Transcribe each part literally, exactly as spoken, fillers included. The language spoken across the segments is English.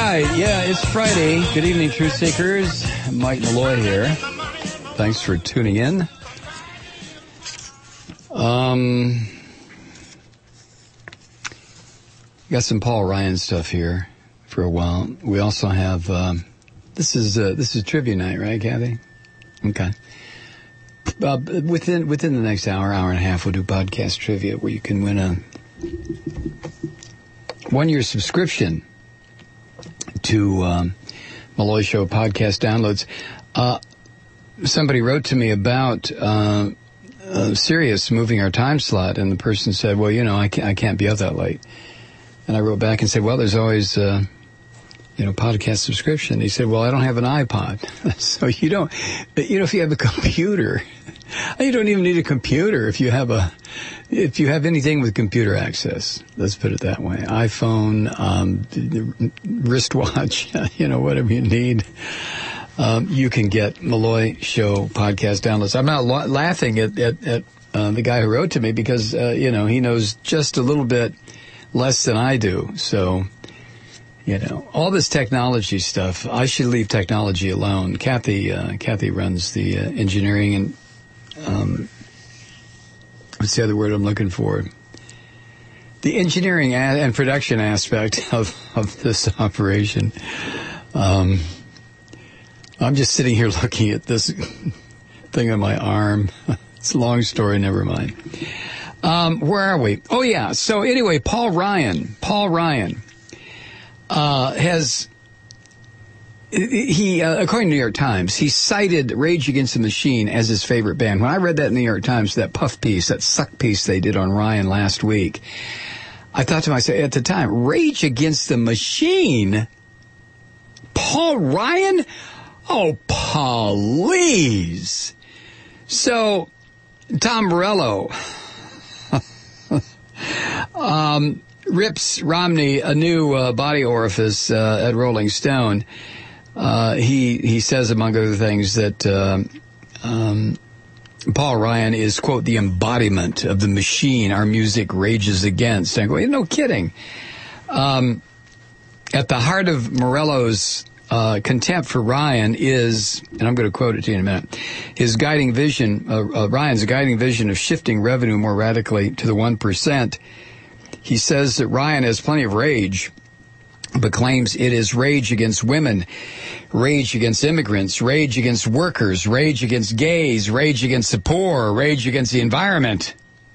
right, yeah, it's Friday. Good evening, Truth Seekers. Mike Malloy here. Thanks for tuning in. Um, got some Paul Ryan stuff here for a while. We also have, um, this is uh, this is trivia night, right, Kathy? Okay. Uh, within within the next hour, hour and a half, we'll do podcast trivia where you can win a one-year subscription to um, Malloy Show podcast downloads. Uh, somebody wrote to me about uh, uh, Sirius moving our time slot, and the person said, well, you know, I can't, I can't be up that late. And I wrote back and said, well, there's always, uh, you know, podcast subscription. He said, well, I don't have an iPod. So you don't, you know, if you have a computer, you don't even need a computer if you have a, if you have anything with computer access. Let's put it that way. iPhone, um, wristwatch, you know, whatever you need. Um, you can get Malloy Show podcast downloads. I'm not la- laughing at, at, at uh, the guy who wrote to me because, uh, you know, he knows just a little bit less than I do. So, you know, all this technology stuff, I should leave technology alone. Kathy, uh, Kathy runs the uh, engineering and, um, what's the other word I'm looking for? The engineering and production aspect of, of this operation. Um, I'm just sitting here looking at this thing on my arm. It's a long story, never mind. Um, where are we? Oh, yeah. So anyway, Paul Ryan, Paul Ryan, uh, has, he, uh, according to the New York Times, he cited Rage Against the Machine as his favorite band. When I read that in the New York Times, that puff piece, that suck piece they did on Ryan last week, I thought to myself at the time, Rage Against the Machine? Paul Ryan? Oh, please. So, Tom Morello um, rips Romney a new uh, body orifice uh, at Rolling Stone. Uh, he he says, among other things, that uh, um, Paul Ryan is, quote, the embodiment of the machine our music rages against. And I go, no kidding. Um, at the heart of Morello's uh, contempt for Ryan is, and I'm going to quote it to you in a minute, his guiding vision, uh, uh, Ryan's guiding vision of shifting revenue more radically to the one percent. He says that Ryan has plenty of rage, but claims it is rage against women, rage against immigrants, rage against workers, rage against gays, rage against the poor, rage against the environment.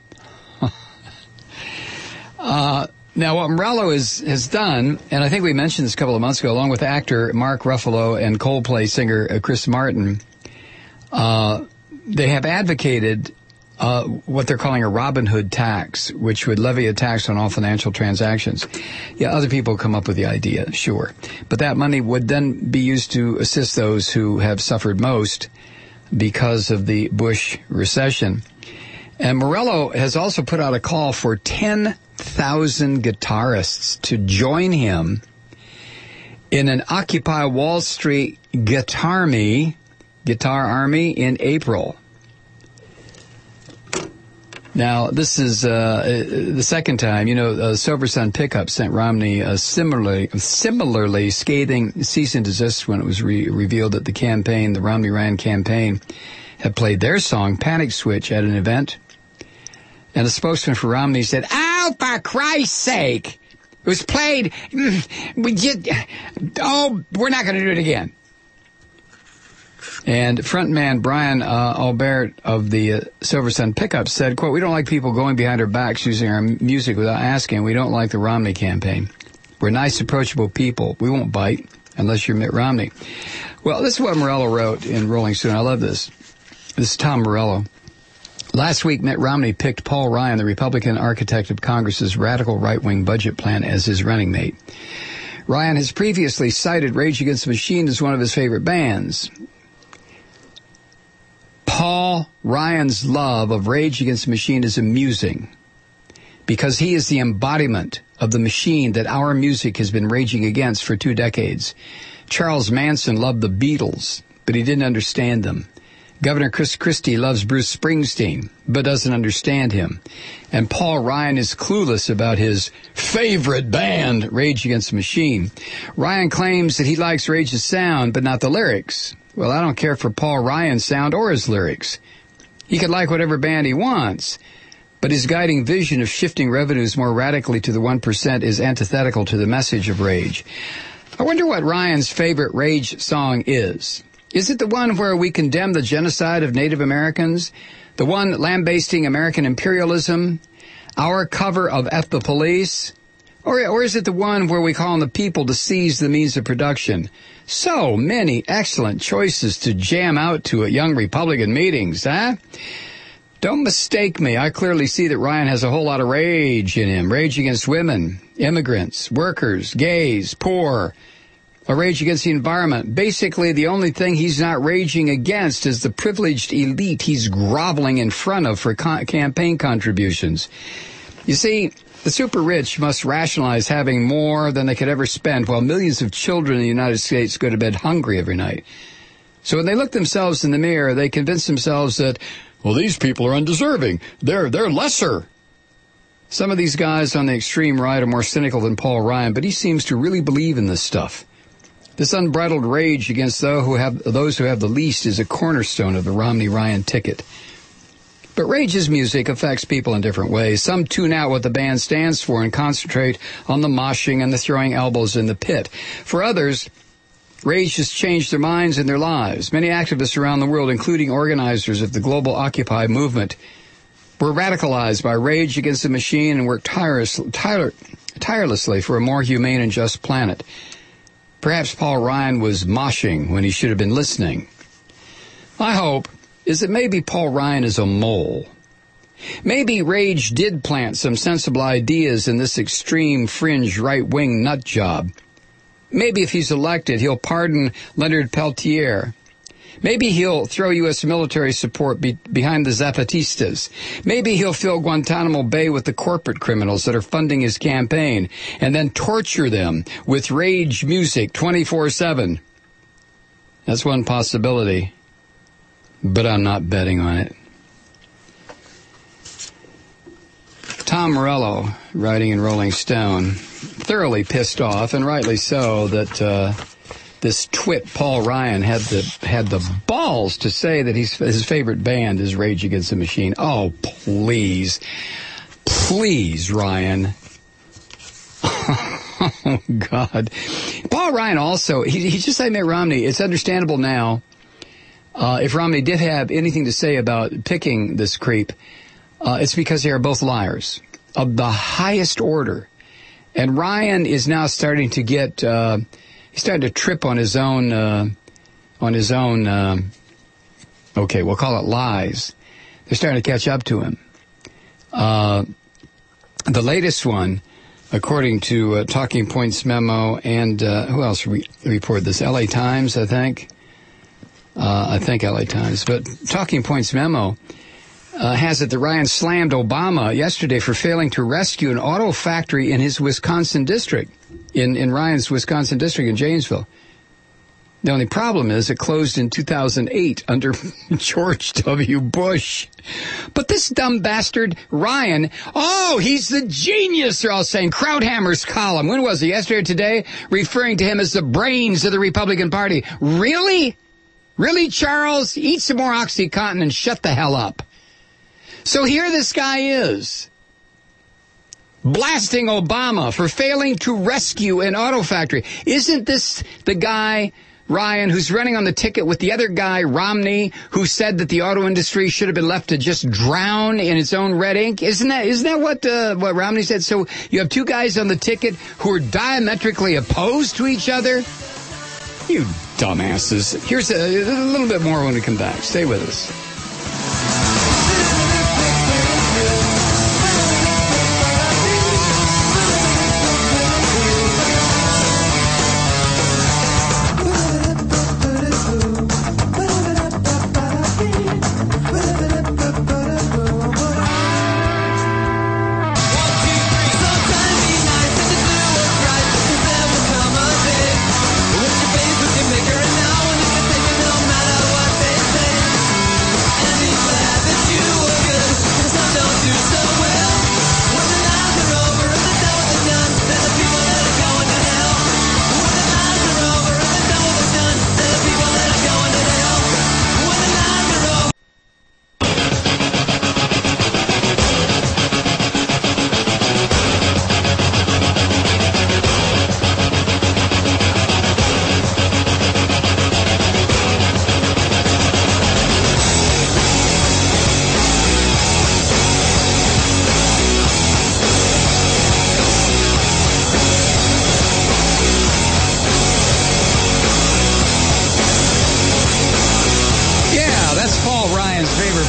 uh, now, what Morello is, has done, and I think we mentioned this a couple of months ago, along with actor Mark Ruffalo and Coldplay singer uh, Chris Martin, uh, they have advocated Uh, what they're calling a Robin Hood tax, which would levy a tax on all financial transactions. Yeah, other people come up with the idea, sure. But that money would then be used to assist those who have suffered most because of the Bush recession. And Morello has also put out a call for ten thousand guitarists to join him in an Occupy Wall Street guitar army, guitar army in April. Now, this is uh, the second time, you know, uh, Silver Sun Pickup sent Romney a similarly similarly scathing cease and desist when it was re- revealed that the campaign, the Romney-Ryan campaign, had played their song, Panic Switch, at an event. And a spokesman for Romney said, oh, for Christ's sake, it was played, we just, oh, we're not going to do it again. And frontman Brian uh, Albert of the uh, Silver Sun Pickup said, quote, we don't like people going behind our backs using our music without asking. We don't like the Romney campaign. We're nice, approachable people. We won't bite unless you're Mitt Romney. Well, this is what Morello wrote in Rolling Stone. I love this. This is Tom Morello. Last week, Mitt Romney picked Paul Ryan, the Republican architect of Congress's radical right-wing budget plan, as his running mate. Ryan has previously cited Rage Against the Machine as one of his favorite bands. Paul Ryan's love of Rage Against the Machine is amusing because he is the embodiment of the machine that our music has been raging against for two decades. Charles Manson loved the Beatles, but he didn't understand them. Governor Chris Christie loves Bruce Springsteen, but doesn't understand him. And Paul Ryan is clueless about his favorite band, Rage Against the Machine. Ryan claims that he likes Rage's sound, but not the lyrics. Well, I don't care for Paul Ryan's sound or his lyrics. He could like whatever band he wants, but his guiding vision of shifting revenues more radically to the one percent is antithetical to the message of Rage. I wonder what Ryan's favorite Rage song is. Is it the one where we condemn the genocide of Native Americans? The one lambasting American imperialism? Our cover of F the Police? Or, or is it the one where we call on the people to seize the means of production? So many excellent choices to jam out to at young Republican meetings, huh? Don't mistake me. I clearly see that Ryan has a whole lot of rage in him. Rage against women, immigrants, workers, gays, poor. A rage against the environment. Basically, the only thing he's not raging against is the privileged elite he's groveling in front of for con- campaign contributions. You see, the super rich must rationalize having more than they could ever spend, while millions of children in the United States go to bed hungry every night. So when they look themselves in the mirror, they convince themselves that, well, these people are undeserving. They're, they're lesser. Some of these guys on the extreme right are more cynical than Paul Ryan, but he seems to really believe in this stuff. This unbridled rage against those who have those who have the least is a cornerstone of the Romney-Ryan ticket. But Rage's music affects people in different ways. Some tune out what the band stands for and concentrate on the moshing and the throwing elbows in the pit. For others, Rage has changed their minds and their lives. Many activists around the world, including organizers of the global Occupy movement, were radicalized by Rage Against the Machine and worked tireless, tire, tirelessly for a more humane and just planet. Perhaps Paul Ryan was moshing when he should have been listening. My hope is that maybe Paul Ryan is a mole. Maybe Rage did plant some sensible ideas in this extreme fringe right-wing nut job. Maybe if he's elected, he'll pardon Leonard Peltier. Maybe he'll throw U S military support be- behind the Zapatistas. Maybe he'll fill Guantanamo Bay with the corporate criminals that are funding his campaign and then torture them with Rage music twenty-four seven. That's one possibility, but I'm not betting on it. Tom Morello, writing in Rolling Stone, thoroughly pissed off, and rightly so, that uh, this twit Paul Ryan had the had the balls to say that he's, his favorite band is Rage Against the Machine. Oh, please. Please, Ryan. Oh, God. Paul Ryan also, he, he just like Mitt Romney. It's understandable now, uh, if Romney did have anything to say about picking this creep, uh, it's because they are both liars of the highest order. And Ryan is now starting to get, uh, he's starting to trip on his own, uh, on his own, uh, okay, we'll call it lies. They're starting to catch up to him. Uh, the latest one, according to uh, Talking Points memo, and uh, who else re- reported this? L A Times, I think. Uh, I think L A Times. But Talking Points memo uh, has it that Ryan slammed Obama yesterday for failing to rescue an auto factory in his Wisconsin district, in, in Ryan's Wisconsin district in Janesville. The only problem is it closed in two thousand eight under George W. Bush. But this dumb bastard, Ryan, oh, he's the genius, they're all saying. Krauthammer's column, when was it, yesterday or today, referring to him as the brains of the Republican Party. Really? Really, Charles? Eat some more OxyContin and shut the hell up. So here this guy is, blasting Obama for failing to rescue an auto factory. Isn't this the guy, Ryan, who's running on the ticket with the other guy, Romney, who said that the auto industry should have been left to just drown in its own red ink? Isn't that isn't that what uh, what Romney said? So you have two guys on the ticket who are diametrically opposed to each other? You dumbasses. Here's a, a little bit more when we come back. Stay with us.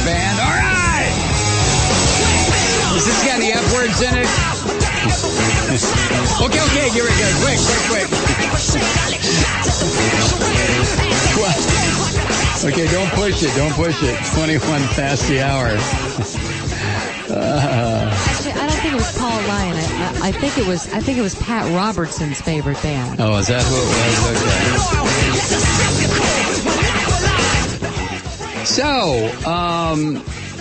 band. All right! Has this got any F words in it? okay, okay, give it go. Quick, quick, quick. What? Okay, don't push it, don't push it. twenty-one past the hour. Uh, Actually, I don't think it was Paul Ryan. I, I think it was. I think it was Pat Robertson's favorite band. oh, is that who it was? Okay. So, um,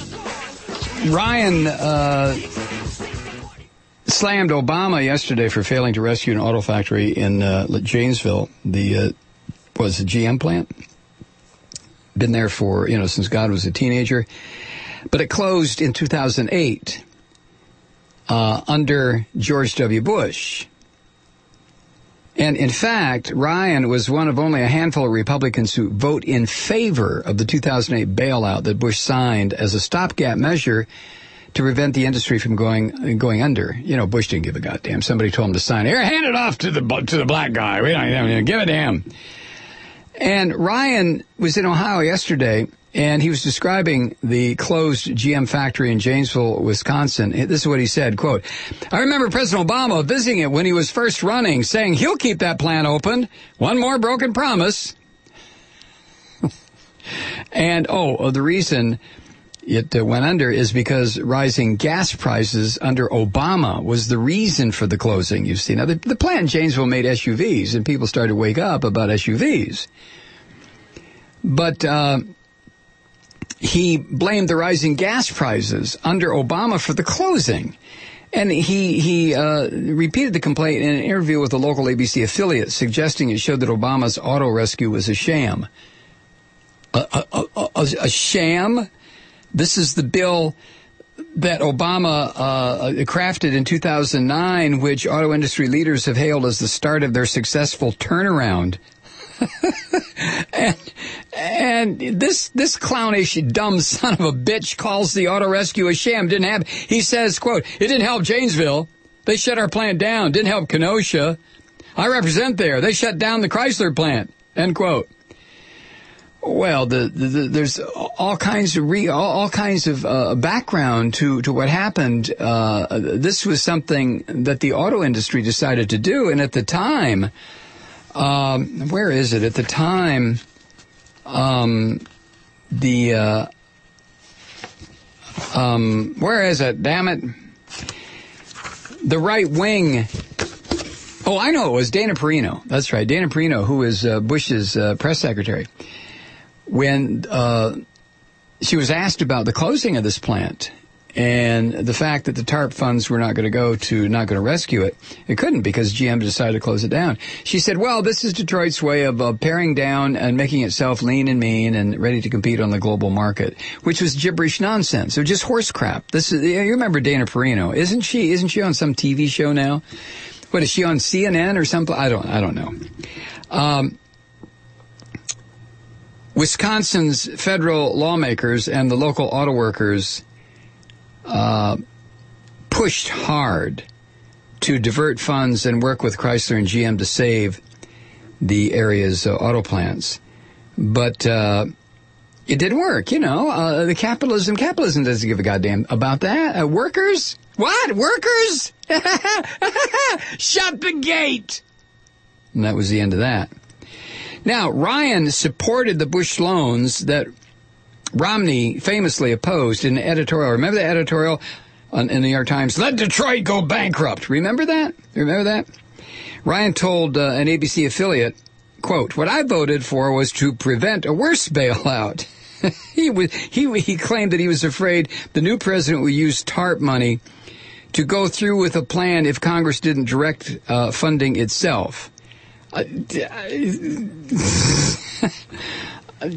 Ryan uh, slammed Obama yesterday for failing to rescue an auto factory in uh, Janesville. The uh, was the G M plant. Been there for you know since God was a teenager. But it closed in two thousand eight uh, under George W. Bush. And in fact, Ryan was one of only a handful of Republicans who vote in favor of the two thousand eight bailout that Bush signed as a stopgap measure to prevent the industry from going going under. You know, Bush didn't give a goddamn. Somebody told him to sign it. Here, hand it off to the to the black guy. We don't, don't give a damn. And Ryan was in Ohio yesterday. And he was describing the closed G M factory in Janesville, Wisconsin. This is what he said, quote, I remember President Obama visiting it when he was first running, saying he'll keep that plant open. One more broken promise. and, oh, the reason it uh, went under is because rising gas prices under Obama was the reason for the closing, you see. Now, the, the plant in Janesville made S U Vs, and people started to wake up about S U Vs. But... Uh, He blamed the rising gas prices under Obama for the closing. And he he uh, repeated the complaint in an interview with a local A B C affiliate, suggesting it showed that Obama's auto rescue was a sham. A, a, a, a, a sham? This is the bill that Obama uh, crafted in two thousand nine, which auto industry leaders have hailed as the start of their successful turnaround. and and this this clownish dumb son of a bitch calls the auto rescue a sham. Didn't have he says, quote, it didn't help Janesville. They shut our plant down. Didn't help Kenosha. I represent there. They shut down the Chrysler plant. End quote. Well, the, the, the there's all kinds of re, all, all kinds of uh, background to to what happened. Uh, this was something that the auto industry decided to do, and at the time. Um, where is it? At the time, um, the, uh, um, where is it? Damn it. The right wing. Oh, I know. It was Dana Perino. That's right. Dana Perino, who was uh, Bush's uh, press secretary. When, uh, she was asked about the closing of this plant. And the fact that the TARP funds were not going to go to, not going to rescue it, it couldn't because G M decided to close it down. She said, well, this is Detroit's way of uh, paring down and making itself lean and mean and ready to compete on the global market, which was gibberish nonsense. It was just horse crap. This is, you remember Dana Perino. Isn't she, isn't she on some T V show now? What, is she on C N N or something? I don't, I don't know. Um, Wisconsin's federal lawmakers and the local auto workers Uh, pushed hard to divert funds and work with Chrysler and G M to save the area's uh, auto plants. But uh, it didn't work, you know. Uh, the capitalism, capitalism doesn't give a goddamn about that. Uh, workers? What? Workers? Shut the gate! And that was the end of that. Now, Ryan supported the Bush loans that Romney famously opposed in an editorial. Remember the editorial on, in the New York Times? Let Detroit go bankrupt. Remember that? Remember that? Ryan told uh, an A B C affiliate, quote, what I voted for was to prevent a worse bailout. he, was, he, he claimed that he was afraid the new president would use TARP money to go through with a plan if Congress didn't direct uh, funding itself. Uh, Uh,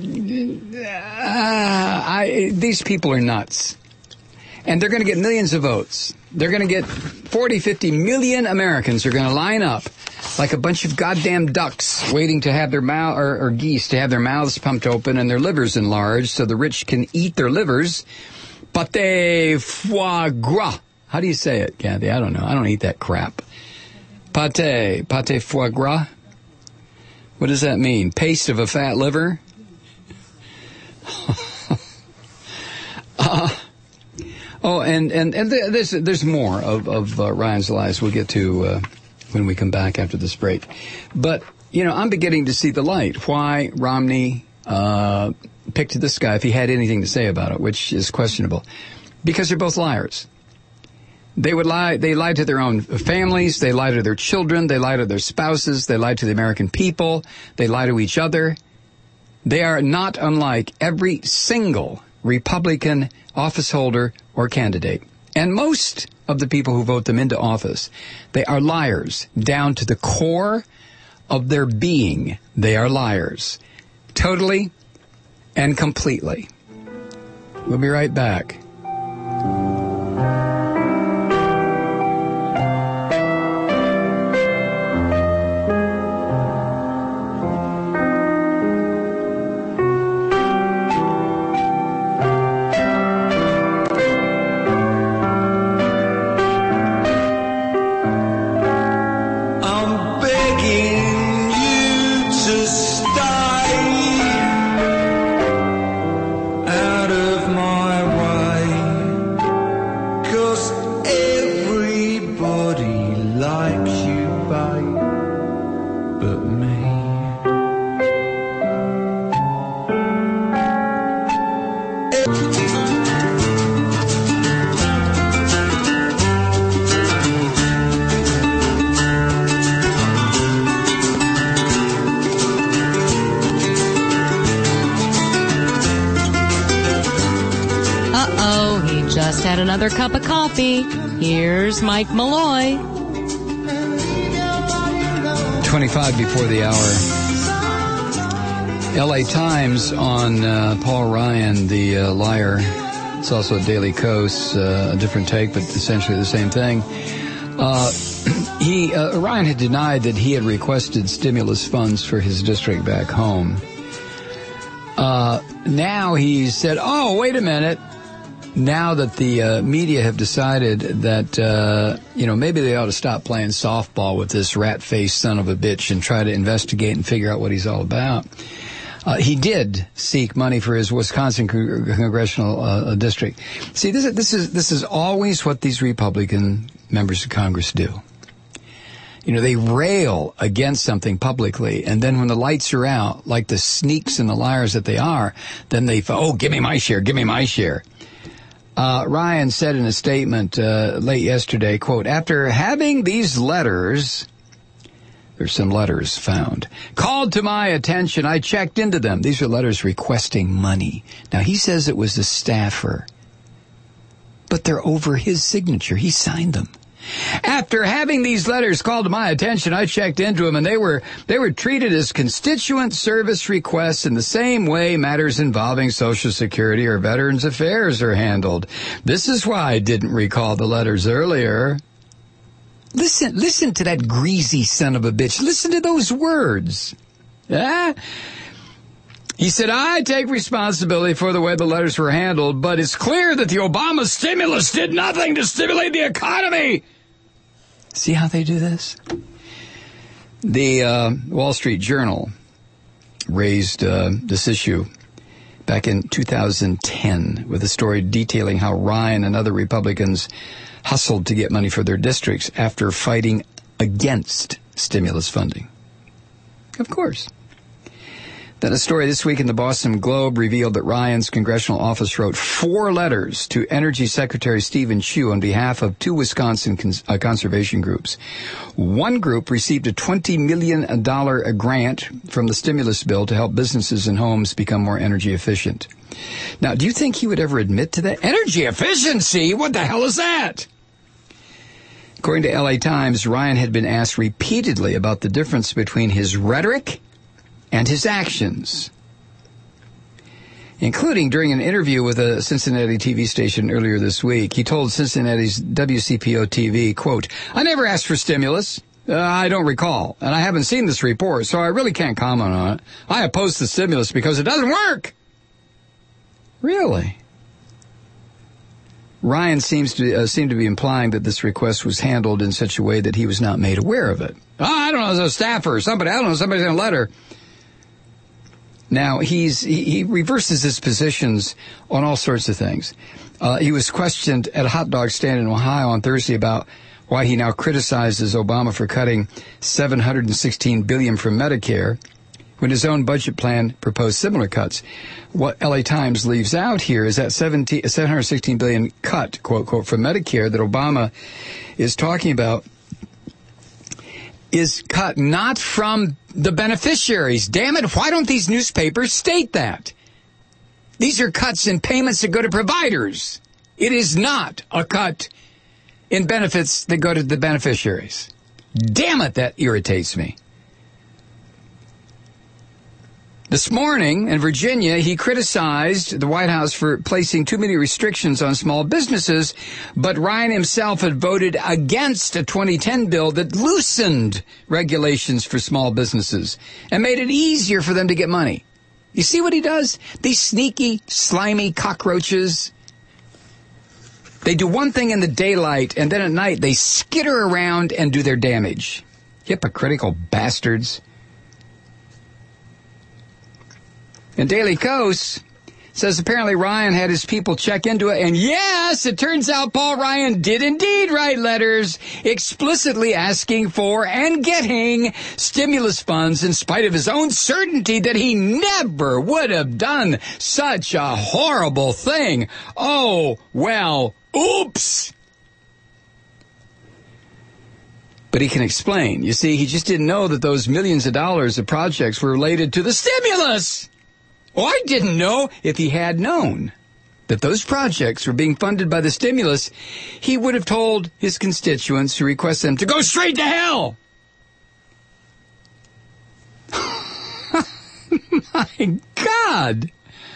I, these people are nuts. And they're going to get millions of votes. They're going to get forty, fifty million Americans are going to line up like a bunch of goddamn ducks waiting to have their mouth, or, or geese to have their mouths pumped open and their livers enlarged so the rich can eat their livers. Pâté foie gras. How do you say it, Kathy? I don't know. I don't eat that crap. Pâté. Pâté foie gras. What does that mean? Paste of a fat liver? Oh, and, and, and there's, there's more of, of uh, Ryan's lies we'll get to uh, when we come back after this break. But, you know, I'm beginning to see the light. Why Romney uh, picked this guy if he had anything to say about it, which is questionable. Because they're both liars. They would lie. They lie to their own families. They lie to their children. They lie to their spouses. They lie to the American people. They lie to each other. They are not unlike every single Republican office holder or candidate. And most of the people who vote them into office, they are liars down to the core of their being. They are liars. Totally and completely. We'll be right back. Another cup of coffee. Here's Mike Malloy. twenty-five before the hour. L A Times on uh, Paul Ryan, the uh, liar. It's also a Daily Kos, uh, a different take, but essentially the same thing. Uh, he uh, Ryan had denied that he had requested stimulus funds for his district back home. Uh, now he said, oh, wait a minute. Now that the uh, media have decided that, uh, you know, maybe they ought to stop playing softball with this rat-faced son of a bitch and try to investigate and figure out what he's all about. Uh, he did seek money for his Wisconsin con- congressional uh, district. See, this is, this is, this is always what these Republican members of Congress do. You know, they rail against something publicly, and then when the lights are out, like the sneaks and the liars that they are, then they, oh, give me my share, give me my share. Uh, Ryan said in a statement uh, late yesterday, quote, after having these letters, there's some letters found, called to my attention, I checked into them. These are letters requesting money. Now, he says it was a staffer, but they're over his signature. He signed them. After having these letters called to my attention, I checked into them, and they were they were treated as constituent service requests in the same way matters involving Social Security or Veterans Affairs are handled. This is why I didn't recall the letters earlier. Listen, listen to that greasy son of a bitch. Listen to those words. Yeah? He said, I take responsibility for the way the letters were handled, but it's clear that the Obama stimulus did nothing to stimulate the economy. See how they do this? The uh, Wall Street Journal raised uh, this issue back in two thousand ten with a story detailing how Ryan and other Republicans hustled to get money for their districts after fighting against stimulus funding. Of course. Then a story this week in the Boston Globe revealed that Ryan's congressional office wrote four letters to Energy Secretary Stephen Chu on behalf of two Wisconsin cons- uh, conservation groups. One group received a twenty million dollars grant from the stimulus bill to help businesses and homes become more energy efficient. Now, do you think he would ever admit to that? Energy efficiency? What the hell is that? According to L A Times, Ryan had been asked repeatedly about the difference between his rhetoric and his actions, including during an interview with a Cincinnati T V station earlier this week. He told Cincinnati's W C P O T V, quote, I never asked for stimulus. Uh, I don't recall, and I haven't seen this report, so I really can't comment on it. I oppose the stimulus because it doesn't work. Really? Ryan seems to uh, seem to be implying that this request was handled in such a way that he was not made aware of it. Oh, I don't know, as a staffer or somebody, I don't know, somebody's in a letter. Now, he's he, he reverses his positions on all sorts of things. Uh, he was questioned at a hot dog stand in Ohio on Thursday about why he now criticizes Obama for cutting seven hundred sixteen billion dollars from Medicare when his own budget plan proposed similar cuts. What L A Times leaves out here is that seven hundred sixteen billion dollars cut, quote, quote, from Medicare that Obama is talking about is cut not from the beneficiaries. Damn it, why don't these newspapers state that? These are cuts in payments that go to providers. It is not a cut in benefits that go to the beneficiaries. Damn it, that irritates me. This morning in Virginia, he criticized the White House for placing too many restrictions on small businesses, but Ryan himself had voted against a twenty ten bill that loosened regulations for small businesses and made it easier for them to get money. You see what he does? These sneaky, slimy cockroaches, they do one thing in the daylight, and then at night they skitter around and do their damage. Hypocritical bastards. And Daily Kos says apparently Ryan had his people check into it, and yes, it turns out Paul Ryan did indeed write letters explicitly asking for and getting stimulus funds in spite of his own certainty that he never would have done such a horrible thing. Oh, well, oops. But he can explain. You see, he just didn't know that those millions of dollars of projects were related to the stimulus. Oh, I didn't know. If he had known that those projects were being funded by the stimulus, he would have told his constituents to request them to go straight to hell. My God.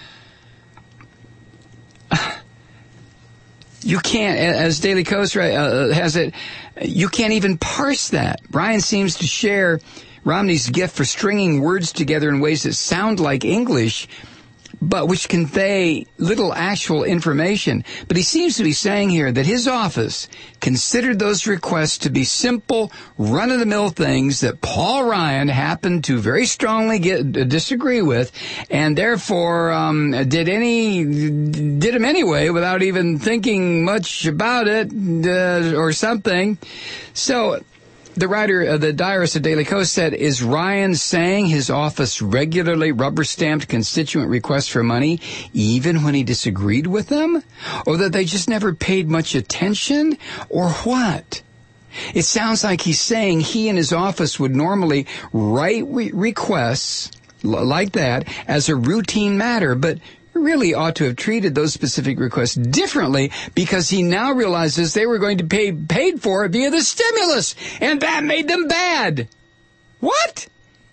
You can't, as Daily Kos uh, has it, you can't even parse that. Brian seems to share Romney's gift for stringing words together in ways that sound like English, but which convey little actual information. But he seems to be saying here that his office considered those requests to be simple, run-of-the-mill things that Paul Ryan happened to very strongly get, disagree with, and therefore um, did any did them anyway without even thinking much about it uh, or something. So the writer, uh, the diarist of Daily Kos said, is Ryan saying his office regularly rubber-stamped constituent requests for money even when he disagreed with them? Or that they just never paid much attention? Or what? It sounds like he's saying he and his office would normally write re- requests l- like that as a routine matter, but really ought to have treated those specific requests differently because he now realizes they were going to be paid for via the stimulus, and that made them bad. What?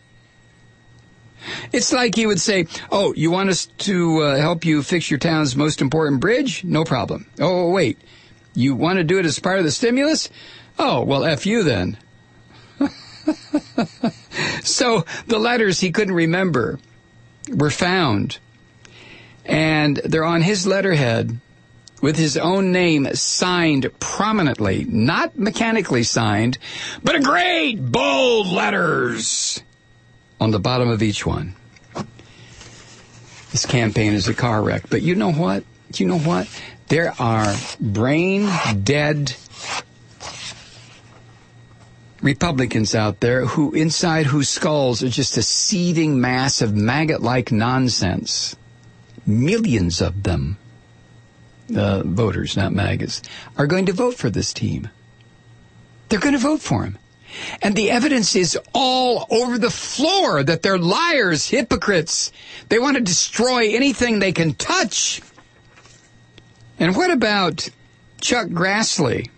It's like he would say, oh, you want us to uh, help you fix your town's most important bridge? No problem. Oh, wait, you want to do it as part of the stimulus? Oh, well, F you then. So the letters he couldn't remember were found, and they're on his letterhead with his own name signed prominently, not mechanically signed, but in great bold letters on the bottom of each one. This campaign is a car wreck. But you know what? You know what? There are brain-dead Republicans out there who, inside whose skulls are just a seething mass of maggot-like nonsense. Millions of them, uh, voters, not maggots, are going to vote for this team. They're going to vote for him. And the evidence is all over the floor that they're liars, hypocrites. They want to destroy anything they can touch. And what about Chuck Grassley?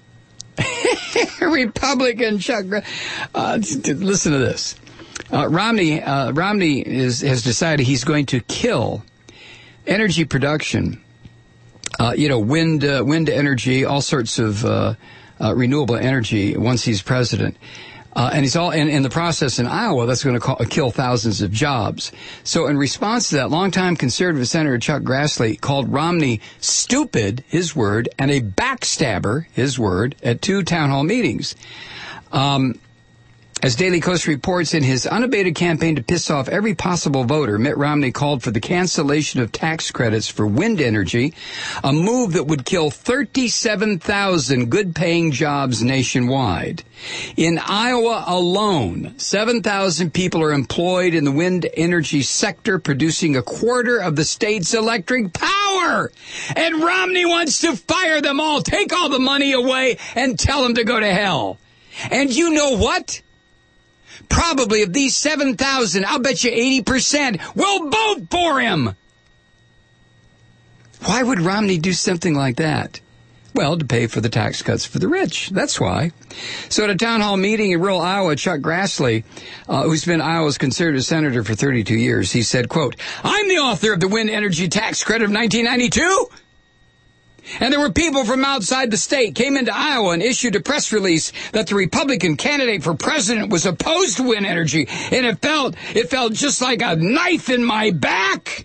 Republican Chuck Grassley. Uh, listen to this. Uh, Romney, uh, Romney is, has decided he's going to kill energy production, uh, you know, wind, uh, wind energy, all sorts of uh, uh, renewable energy once he's president. Uh, and he's all in, in the process in Iowa, that's going to call, kill thousands of jobs. So in response to that, longtime conservative Senator Chuck Grassley called Romney stupid, his word, and a backstabber, his word, at two town hall meetings. Um, As Daily Kos reports, in his unabated campaign to piss off every possible voter, Mitt Romney called for the cancellation of tax credits for wind energy, a move that would kill thirty-seven thousand good-paying jobs nationwide. In Iowa alone, seven thousand people are employed in the wind energy sector, producing a quarter of the state's electric power. And Romney wants to fire them all, take all the money away, and tell them to go to hell. And you know what? Probably of these seven thousand, I'll bet you eighty percent will vote for him. Why would Romney do something like that? Well, to pay for the tax cuts for the rich. That's why. So at a town hall meeting in rural Iowa, Chuck Grassley, uh, who's been Iowa's conservative senator for thirty-two years, he said, quote, "I'm the author of the wind energy tax credit of nineteen ninety-two. And there were people from outside the state came into Iowa and issued a press release that the Republican candidate for president was opposed to wind energy, and it felt it felt just like a knife in my back."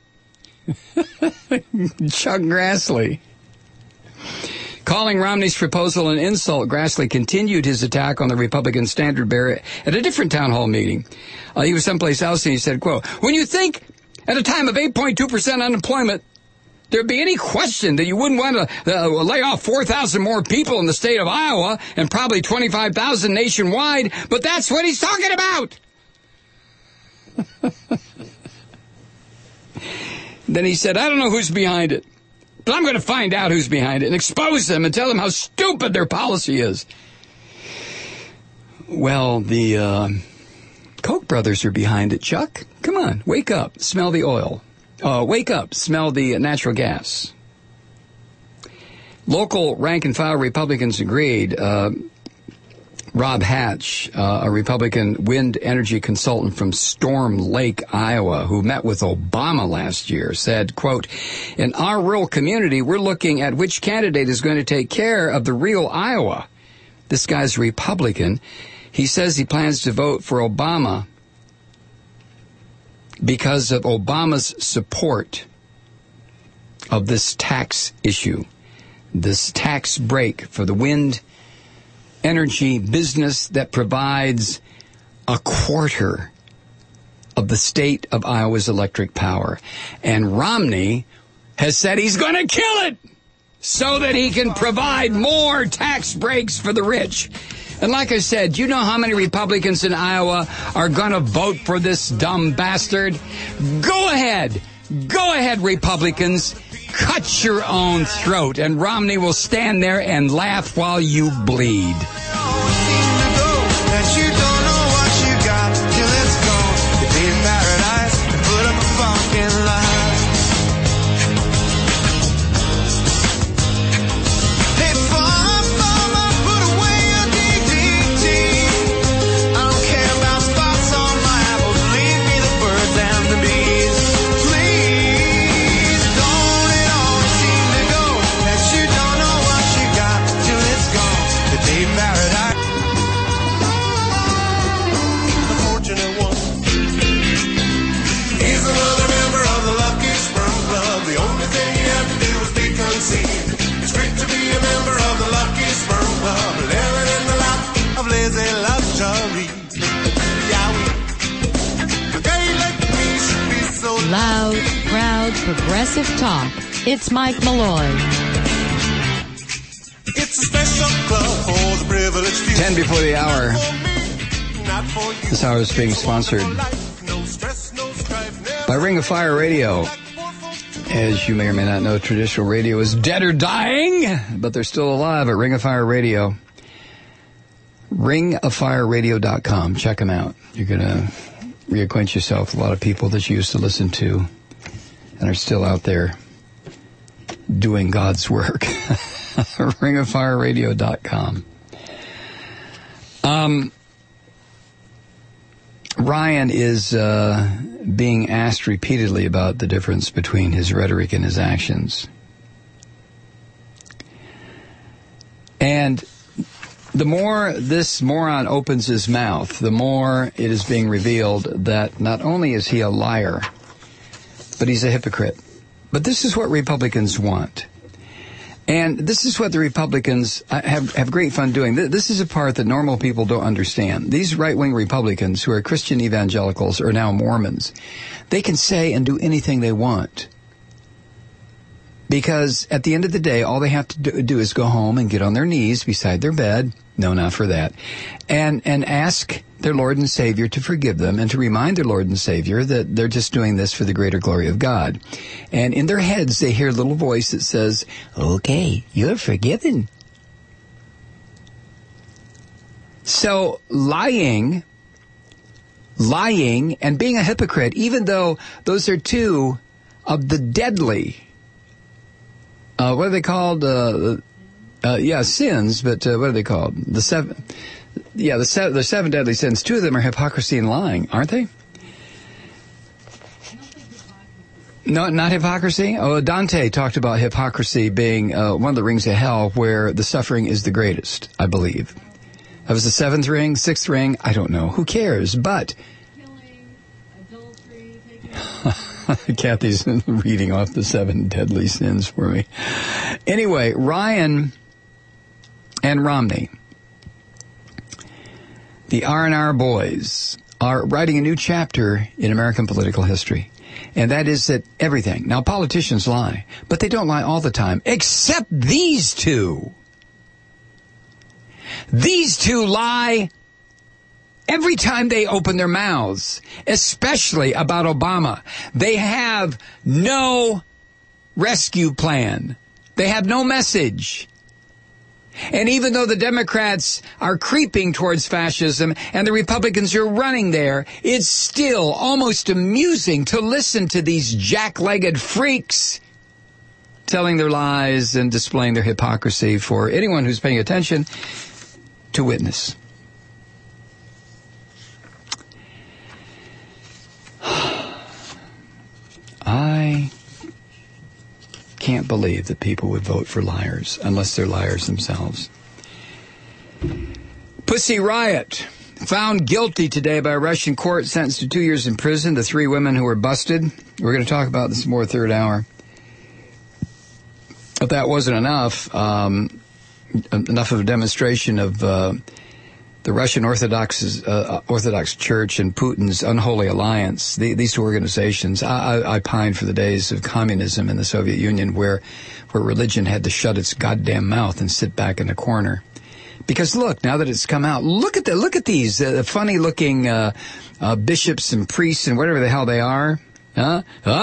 Chuck Grassley. Calling Romney's proposal an insult, Grassley continued his attack on the Republican standard bearer at a different town hall meeting. Uh, he was someplace else, and he said, quote, "When you think at a time of eight point two percent unemployment, there'd be any question that you wouldn't want to uh, lay off four thousand more people in the state of Iowa and probably twenty-five thousand nationwide, but that's what he's talking about." Then he said, "I don't know who's behind it, but I'm going to find out who's behind it and expose them and tell them how stupid their policy is." Well, the uh, Koch brothers are behind it, Chuck. Come on, wake up, smell the oil. Uh, wake up, smell the natural gas. Local rank-and-file Republicans agreed. Uh, Rob Hatch, uh, a Republican wind energy consultant from Storm Lake, Iowa, who met with Obama last year, said, quote, "In our rural community, we're looking at which candidate is going to take care of the real Iowa." This guy's Republican. He says he plans to vote for Obama because of Obama's support of this tax issue, this tax break for the wind energy business that provides a quarter of the state of Iowa's electric power. And Romney has said he's going to kill it so that he can provide more tax breaks for the rich. And like I said, do you know how many Republicans in Iowa are going to vote for this dumb bastard? Go ahead. Go ahead, Republicans. Cut your own throat, and Romney will stand there and laugh while you bleed. Loud, proud, progressive talk. It's Mike Malloy. It's a special club for the privileged few. Ten before the hour. This hour is being sponsored by Ring of Fire Radio. As you may or may not know, traditional radio is dead or dying, but they're still alive at Ring of Fire Radio. ring of fire radio dot com. Check them out. You're going to reacquaint yourself with a lot of people that you used to listen to and are still out there doing God's work. ring of fire radio dot com. Um, Ryan is uh, being asked repeatedly about the difference between his rhetoric and his actions. And the more this moron opens his mouth, the more it is being revealed that not only is he a liar, but he's a hypocrite. But this is what Republicans want. And this is what the Republicans have, have great fun doing. This is a part that normal people don't understand. These right-wing Republicans who are Christian evangelicals are now Mormons. They can say and do anything they want. Because at the end of the day, all they have to do, do is go home and get on their knees beside their bed. No, not for that. And, and ask their Lord and Savior to forgive them and to remind their Lord and Savior that they're just doing this for the greater glory of God. And in their heads, they hear a little voice that says, okay, you're forgiven. So lying, lying and being a hypocrite, even though those are two of the deadly Uh, what are they called? Uh, uh, yeah, sins, but uh, what are they called? The seven, yeah, the, se- the seven deadly sins. Two of them are hypocrisy and lying, aren't they? No, not hypocrisy? Oh, Dante talked about hypocrisy being uh, one of the rings of hell where the suffering is the greatest, I believe. That was the seventh ring, sixth ring, I don't know. Who cares? But Killing, adultery, taking... Kathy's reading off the seven deadly sins for me. Anyway, Ryan and Romney, the R and R boys, are writing a new chapter in American political history. And that is that everything. Now, politicians lie, but they don't lie all the time, except these two. These two lie every time they open their mouths, especially about Obama. They have no rescue plan. They have no message. And even though the Democrats are creeping towards fascism and the Republicans are running there, it's still almost amusing to listen to these jack-legged freaks telling their lies and displaying their hypocrisy for anyone who's paying attention to witness. I can't believe that people would vote for liars unless they're liars themselves. Pussy Riot, found guilty today by a Russian court, sentenced to two years in prison. The three women who were busted. We're going to talk about this more third hour. If that wasn't enough, um, enough of a demonstration of uh, the Russian Orthodox uh, Orthodox Church and Putin's unholy alliance, the, these two organizations, I, I, I pine for the days of communism in the Soviet Union where, where religion had to shut its goddamn mouth and sit back in a corner. Because look, now that it's come out, look at the, look at these uh, funny-looking uh, uh, bishops and priests and whatever the hell they are. Huh?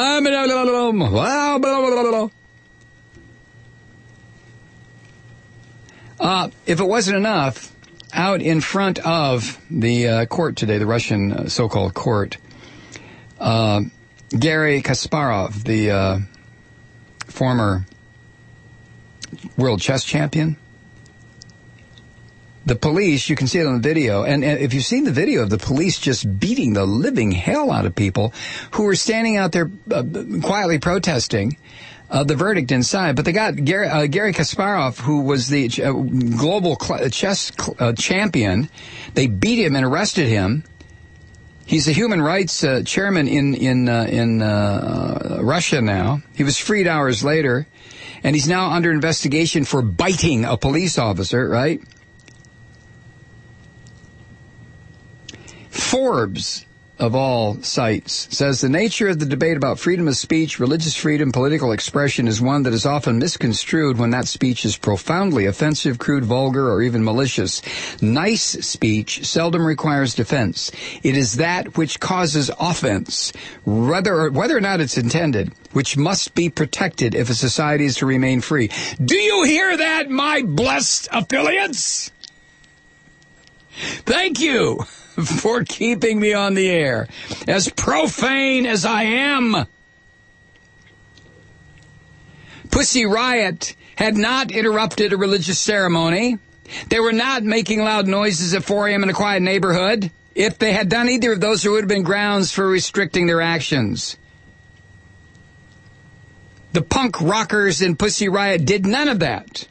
Uh, if it wasn't enough, out in front of the uh, court today, the Russian uh, so-called court, uh, Garry Kasparov, the uh, former world chess champion, the police, you can see it on the video, and, and if you've seen the video of the police just beating the living hell out of people who were standing out there uh, quietly protesting Uh, the verdict inside, but they got Garry, uh, Garry Kasparov, who was the ch- uh, global cl- chess cl- uh, champion. They beat him and arrested him. He's a human rights uh, chairman in in uh, in uh, Russia now. He was freed hours later, and he's now under investigation for biting a police officer. Right? Forbes, of all sites, says the nature of the debate about freedom of speech, religious freedom, political expression is one that is often misconstrued when that speech is profoundly offensive, crude, vulgar, or even malicious. Nice speech seldom requires defense. It is that which causes offense, whether, whether or not it's intended, which must be protected if a society is to remain free. Do you hear that, my blessed affiliates? Thank you for keeping me on the air, as profane as I am. Pussy Riot had not interrupted a religious ceremony. They were not making loud noises at four a.m. in a quiet neighborhood. If they had done either of those, there would have been grounds for restricting their actions. The punk rockers in Pussy Riot did none of that.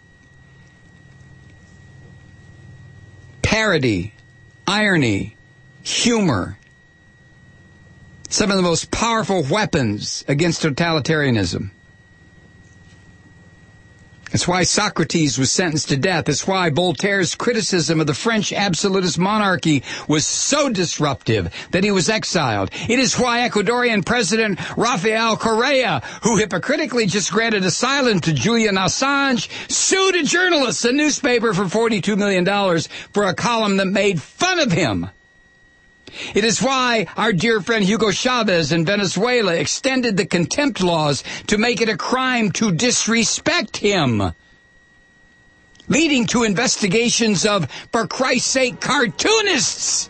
Parody, irony, humor, some of the most powerful weapons against totalitarianism. It's why Socrates was sentenced to death. It's why Voltaire's criticism of the French absolutist monarchy was so disruptive that he was exiled. It is why Ecuadorian President Rafael Correa, who hypocritically just granted asylum to Julian Assange, sued a journalist, a newspaper, for forty-two million dollars for a column that made fun of him. It is why our dear friend Hugo Chavez in Venezuela extended the contempt laws to make it a crime to disrespect him, leading to investigations of, for Christ's sake, cartoonists.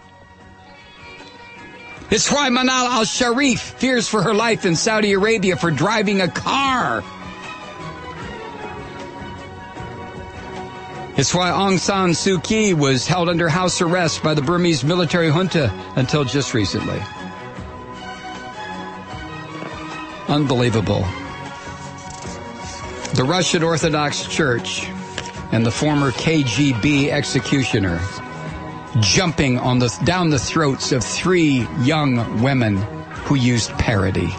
It's why Manal al-Sharif fears for her life in Saudi Arabia for driving a car. It's why Aung San Suu Kyi was held under house arrest by the Burmese military junta until just recently. Unbelievable. The Russian Orthodox Church and the former K G B executioner jumping on the down the throats of three young women who used parody.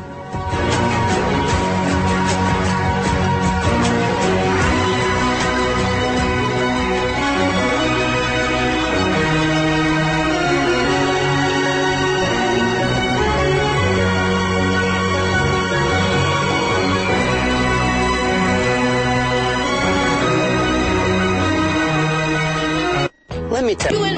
Let me tell you.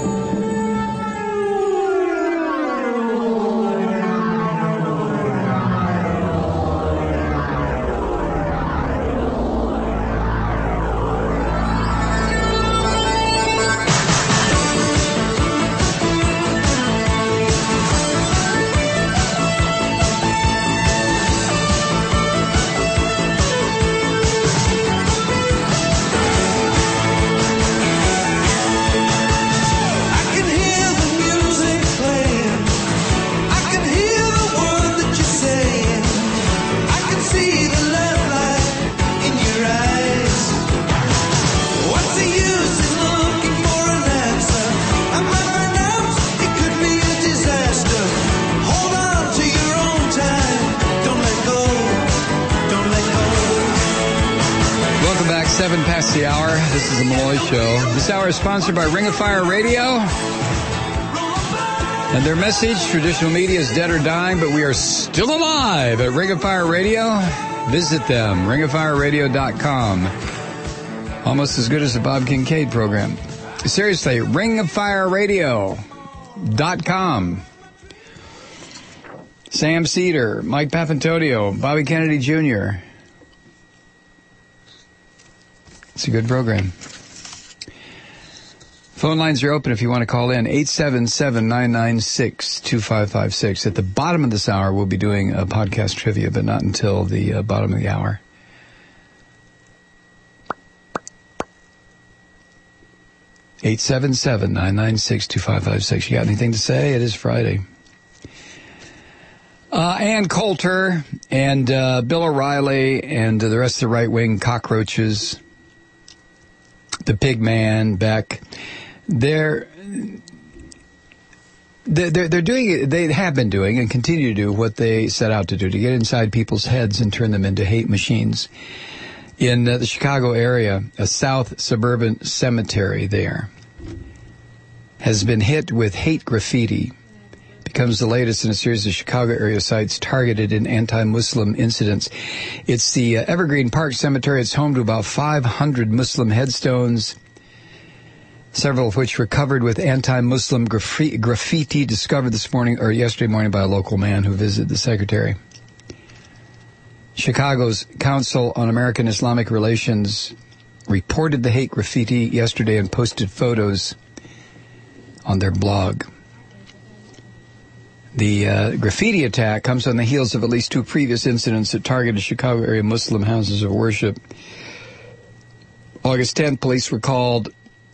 Seven past the hour. This is the Malloy Show. This hour is sponsored by Ring of Fire Radio. And their message, traditional media is dead or dying, but we are still alive at Ring of Fire Radio. Visit them, ring of fire radio dot com. Almost as good as the Bob Kincaid program. Seriously, ring of fire radio dot com. Sam Cedar, Mike Papantonio, Bobby Kennedy Junior It's a good program. Phone lines are open if you want to call in. eight seven seven, nine nine six, two five five six. At the bottom of this hour, we'll be doing a podcast trivia, but not until the uh, bottom of the hour. eight seven seven, nine nine six, two five five six. You got anything to say? It is Friday. Uh, Ann Coulter and uh, Bill O'Reilly and uh, the rest of the right-wing cockroaches, the pig man, Beck, they're, they're, they're doing, they have been doing and continue to do what they set out to do, to get inside people's heads and turn them into hate machines. In uh, the Chicago area, a South Suburban cemetery there has been hit with hate graffiti. Becomes the latest in a series of Chicago area sites targeted in anti-Muslim incidents. It's the uh, Evergreen Park Cemetery. It's home to about five hundred Muslim headstones, several of which were covered with anti-Muslim graffiti, graffiti discovered this morning or yesterday morning by a local man who visited the secretary. Chicago's Council on American Islamic Relations reported the hate graffiti yesterday and posted photos on their blog. The uh, graffiti attack comes on the heels of at least two previous incidents that targeted Chicago area Muslim houses of worship. August tenth, police were called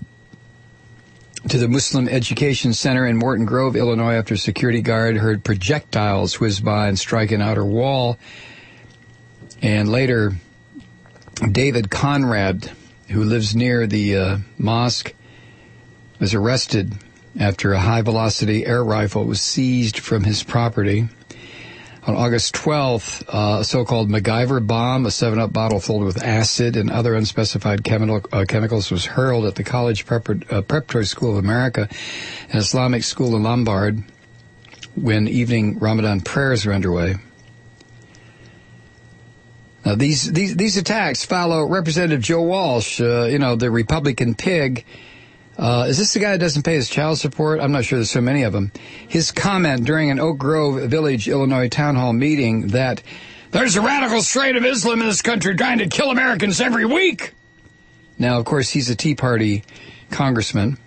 to the Muslim Education Center in Morton Grove, Illinois, after a security guard heard projectiles whiz by and strike an outer wall. And later, David Conrad, who lives near the uh, mosque, was arrested after a high-velocity air rifle was seized from his property. On August twelfth, uh, a so-called MacGyver bomb, a seven up bottle filled with acid and other unspecified chemical, uh, chemicals, was hurled at the College Prepar- uh, Preparatory School of America, an Islamic school in Lombard, when evening Ramadan prayers were underway. Now, these, these, these attacks follow Representative Joe Walsh, uh, you know, the Republican pig. Uh, is this the guy that doesn't pay his child support? I'm not sure there's so many of them. His comment during an Oak Grove Village, Illinois town hall meeting that there's a radical strain of Islam in this country trying to kill Americans every week. Now, of course, he's a Tea Party congressman.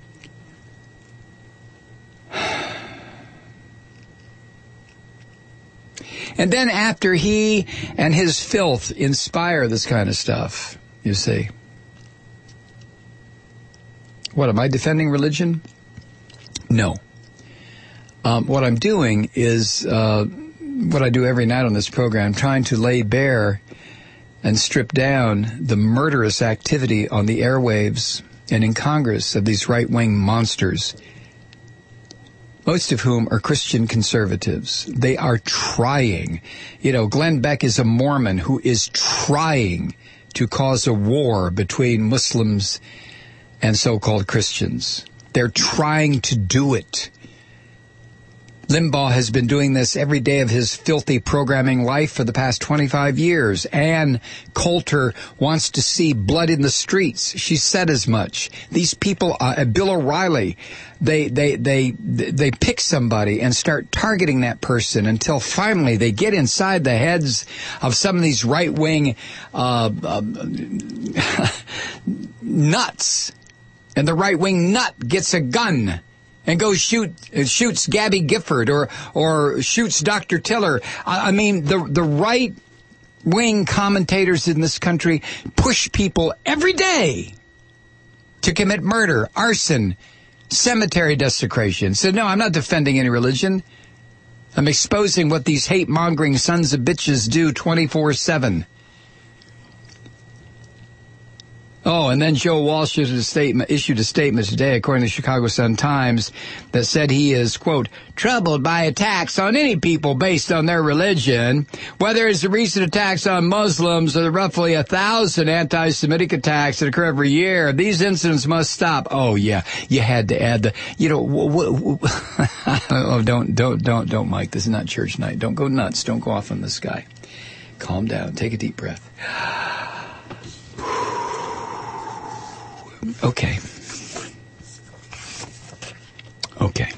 And then after he and his filth inspire this kind of stuff, you see. What, am I defending religion? No. Um, what I'm doing is uh, what I do every night on this program, trying to lay bare and strip down the murderous activity on the airwaves and in Congress of these right-wing monsters, most of whom are Christian conservatives. They are trying. You know, Glenn Beck is a Mormon who is trying to cause a war between Muslims and so-called Christians. They're trying to do it. Limbaugh has been doing this every day of his filthy programming life for the past twenty-five years. Ann Coulter wants to see blood in the streets. She said as much. These people, uh, Bill O'Reilly, they, they, they, they pick somebody and start targeting that person until finally they get inside the heads of some of these right-wing, uh, uh nuts. And the right-wing nut gets a gun and goes shoot shoots Gabby Gifford or or shoots Doctor Tiller. I, I mean, the the right-wing commentators in this country push people every day to commit murder, arson, cemetery desecration. So no, I'm not defending any religion. I'm exposing what these hate-mongering sons of bitches do twenty-four seven. Oh, and then Joe Walsh issued a statement, issued a statement today, according to the Chicago Sun-Times, that said he is, quote, troubled by attacks on any people based on their religion, whether it's the recent attacks on Muslims or the roughly a thousand anti-Semitic attacks that occur every year. These incidents must stop. Oh, yeah, you had to add the, you know, w- w- w- oh, don't, don't, don't, don't, Mike. This is not church night. Don't go nuts. Don't go off on this guy. Calm down. Take a deep breath. Okay. Okay.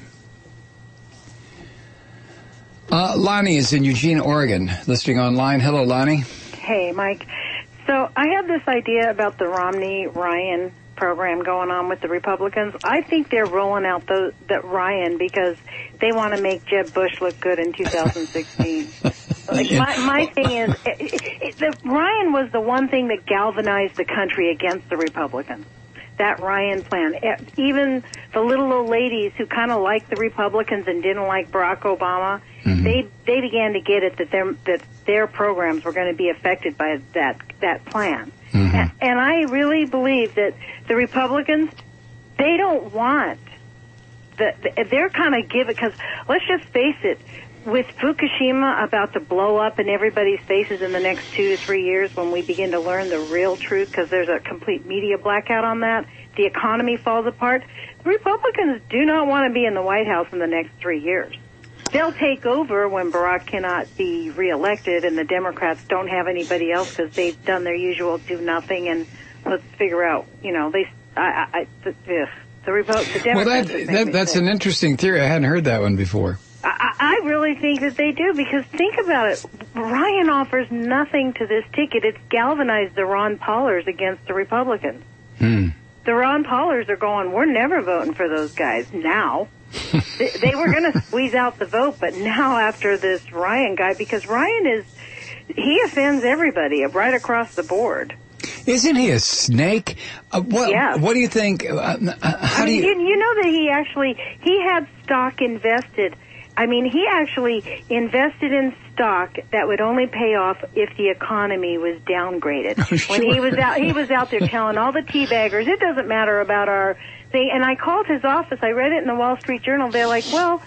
Uh, Lonnie is in Eugene, Oregon, listening online. Hello, Lonnie. Hey, Mike. So I have this idea about the Romney-Ryan program going on with the Republicans. I think they're rolling out the, that Ryan because they want to make Jeb Bush look good in two thousand sixteen. Like my, my thing is, it, it, it, the, Ryan was the one thing that galvanized the country against the Republicans. That Ryan plan. Even the little old ladies who kind of liked the Republicans and didn't like Barack Obama, mm-hmm. they they began to get it that their that their programs were going to be affected by that that plan. Mm-hmm. And, and I really believe that the Republicans, they don't want the, the they're kind of give it because let's just face it. With Fukushima about to blow up in everybody's faces in the next two to three years when we begin to learn the real truth, because there's a complete media blackout on that, the economy falls apart, the Republicans do not want to be in the White House in the next three years. They'll take over when Barack cannot be reelected and the Democrats don't have anybody else because they've done their usual do nothing and let's figure out, you know, they, I, I, the, the, the, Repo- the Democrats. Well, that, that that's sick. An interesting theory. I hadn't heard that one before. I, I really think that they do, because think about it. Ryan offers nothing to this ticket. It's galvanized the Ron Paulers against the Republicans. Hmm. The Ron Paulers are going, we're never voting for those guys now. they, they were going to squeeze out the vote, but now after this Ryan guy, because Ryan is, he offends everybody right across the board. Isn't he a snake? Uh, what, yeah. What do you think? Uh, how I mean, do you... you... You know that he actually, he had stock invested. I mean, he actually invested in stock that would only pay off if the economy was downgraded. Oh, sure. When he was out, he was out there telling all the teabaggers, it doesn't matter about our thing. And I called his office. I read it in the Wall Street Journal. They're like, well,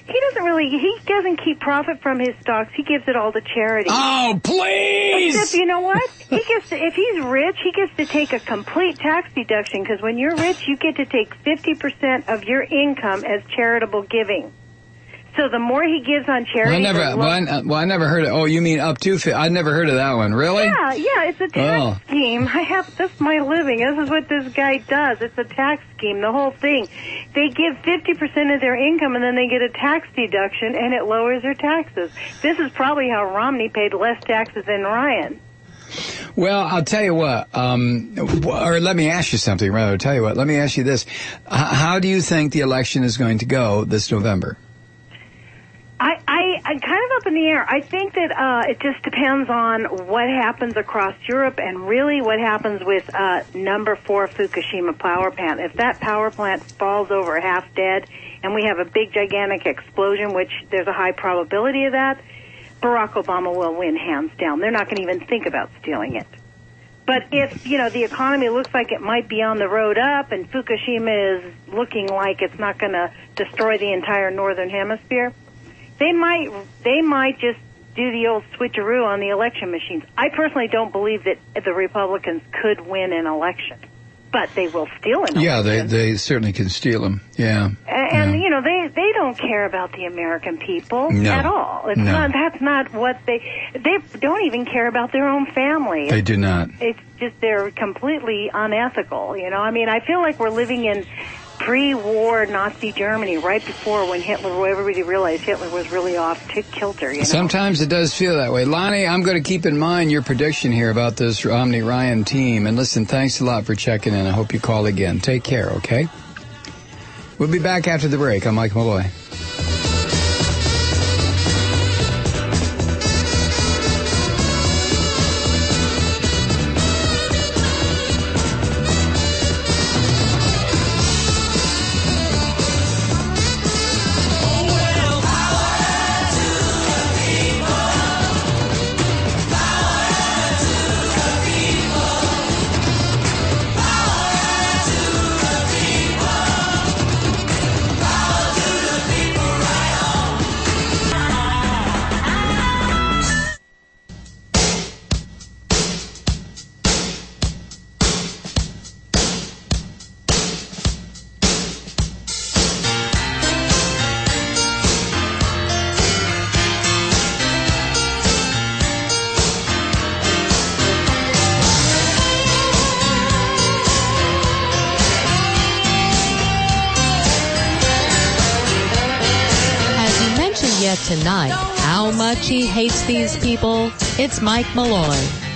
he doesn't really, he doesn't keep profit from his stocks. He gives it all to charity. Oh, please! Except, you know what? He gets to, if he's rich, he gets to take a complete tax deduction, because when you're rich, you get to take fifty percent of your income as charitable giving. So the more he gives on charity... Well, I never, well, I, well, I never heard of... Oh, you mean up to... I never heard of that one. Really? Yeah, yeah, it's a tax oh. scheme. I have... This is my living. This is what this guy does. It's a tax scheme, the whole thing. They give fifty percent of their income, and then they get a tax deduction, and it lowers their taxes. This is probably how Romney paid less taxes than Ryan. Well, I'll tell you what, um, or let me ask you something, rather. Tell you what, let me ask you this. H- how do you think the election is going to go this November? I, I, I'm kind of up in the air. I think that uh, it just depends on what happens across Europe and really what happens with uh, number four Fukushima power plant. If that power plant falls over half dead and we have a big, gigantic explosion, which there's a high probability of that, Barack Obama will win hands down. They're not going to even think about stealing it. But if, you know, the economy looks like it might be on the road up and Fukushima is looking like it's not going to destroy the entire northern hemisphere, They might they might just do the old switcheroo on the election machines. I personally don't believe that the Republicans could win an election, but they will steal an election. Yeah, they they certainly can steal them. Yeah, and, and yeah. you know they they don't care about the American people no. at all. It's no. not that's not what they they don't even care about their own family. They do not. It's just they're completely unethical. You know, I mean, I feel like we're living in pre-war Nazi Germany, right before when Hitler, everybody realized Hitler was really off t- kilter. You know? Sometimes it does feel that way. Lonnie, I'm going to keep in mind your prediction here about this Romney Ryan team. And listen, thanks a lot for checking in. I hope you call again. Take care, okay? We'll be back after the break. I'm Mike Malloy. Tonight, how much he hates these people. It's Mike Malloy.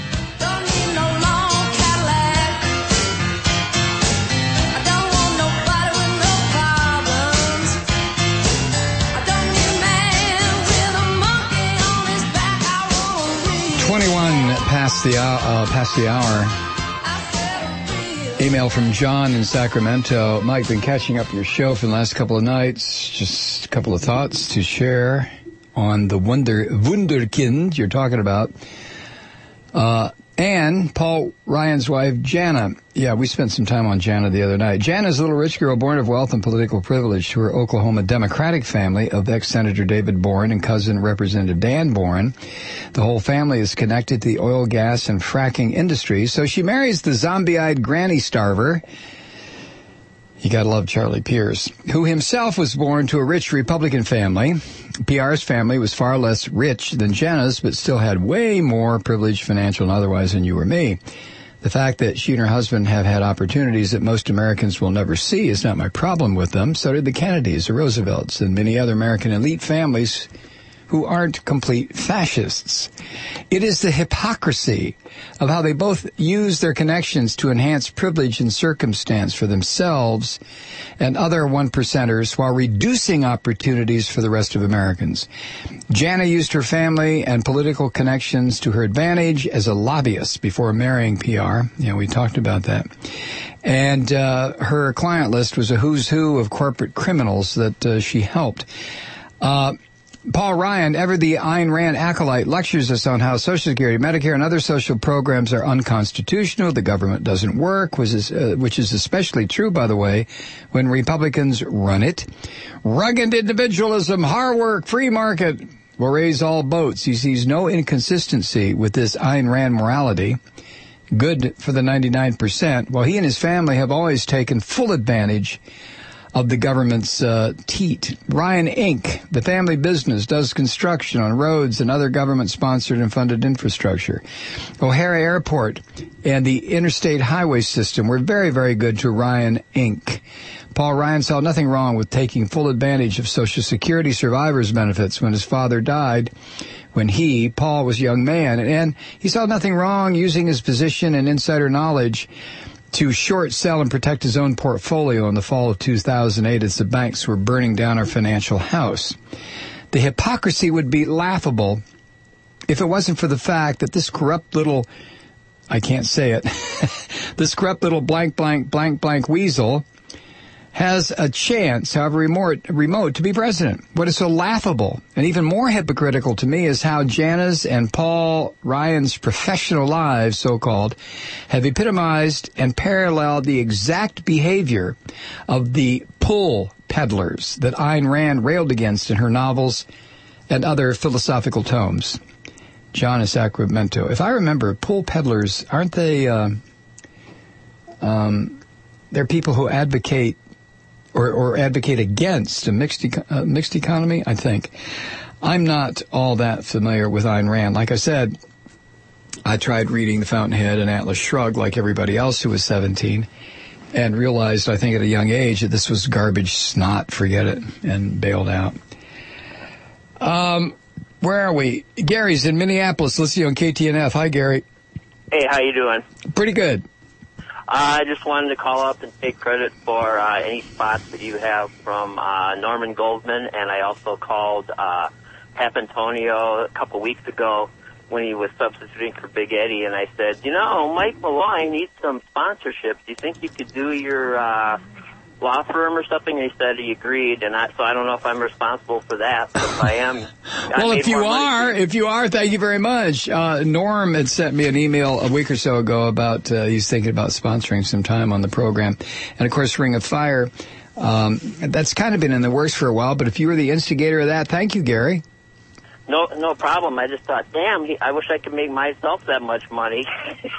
Twenty-one past the uh, past the hour. Email from John in Sacramento. Mike, been catching up your show for the last couple of nights. Just a couple of thoughts to share on the Wunder Wunderkind you're talking about. Uh, and Paul Ryan's wife, Jana. Yeah, we spent some time on Jana the other night. Jana's a little rich girl born of wealth and political privilege to her Oklahoma Democratic family of ex-Senator David Boren and cousin Representative Dan Boren. The whole family is connected to the oil, gas, and fracking industry. So she marries the zombie-eyed granny starver. You gotta love Charlie Pierce, who himself was born to a rich Republican family. P R's family was far less rich than Jana's, but still had way more privileged, financial and otherwise, than you or me. The fact that she and her husband have had opportunities that most Americans will never see is not my problem with them. So did the Kennedys, the Roosevelts, and many other American elite families who aren't complete fascists. It is the hypocrisy of how they both use their connections to enhance privilege and circumstance for themselves and other one-percenters while reducing opportunities for the rest of Americans. Jana used her family and political connections to her advantage as a lobbyist before marrying P R. Yeah, we talked about that. And uh, her client list was a who's who of corporate criminals that uh, she helped. Uh, Paul Ryan, ever the Ayn Rand acolyte, lectures us on how Social Security, Medicare, and other social programs are unconstitutional. The government doesn't work, which is, uh, which is especially true, by the way, when Republicans run it. Rugged individualism, hard work, free market will raise all boats. He sees no inconsistency with this Ayn Rand morality. Good for the ninety-nine percent, while he and his family have always taken full advantage of the government's uh, teat. Ryan Incorporated, the family business, does construction on roads and other government-sponsored and funded infrastructure. O'Hare Airport and the interstate highway system were very, very good to Ryan Incorporated. Paul Ryan saw nothing wrong with taking full advantage of Social Security survivors' benefits when his father died, when he, Paul, was a young man. And he saw nothing wrong using his position and insider knowledge to short sell and protect his own portfolio in the fall of two thousand eight as the banks were burning down our financial house. The hypocrisy would be laughable if it wasn't for the fact that this corrupt little, I can't say it, this corrupt little blank, blank, blank, blank weasel has a chance, however remote, remote, to be president. What is so laughable and even more hypocritical to me is how Jana's and Paul Ryan's professional lives, so-called, have epitomized and paralleled the exact behavior of the pull peddlers that Ayn Rand railed against in her novels and other philosophical tomes. John in Sacramento. If I remember, pull peddlers, aren't they, uh, um, they're people who advocate Or, or advocate against a mixed eco- uh, mixed economy, I think. I'm not all that familiar with Ayn Rand. Like I said, I tried reading The Fountainhead and Atlas Shrugged like everybody else who was seventeen and realized, I think at a young age, that this was garbage snot, forget it, and bailed out. Um, where are we? Gary's in Minneapolis, listening on K T N F. Hi, Gary. Hey, how you doing? Pretty good. Uh, I just wanted to call up and take credit for uh, any spots that you have from uh, Norman Goldman, and I also called uh, Papantonio a couple weeks ago when he was substituting for Big Eddie, and I said, you know, Mike Malloy needs some sponsorships. Do you think you could do your uh, law firm or something? And he said he agreed, and I, so I don't know if I'm responsible for that, but if I am. Well, I if you are, money. if you are, thank you very much. Uh, Norm had sent me an email a week or so ago about uh, he's thinking about sponsoring some time on the program. And, of course, Ring of Fire, um, that's kind of been in the works for a while, but if you were the instigator of that, thank you, Gary. No, no problem. I just thought, damn, he, I wish I could make myself that much money.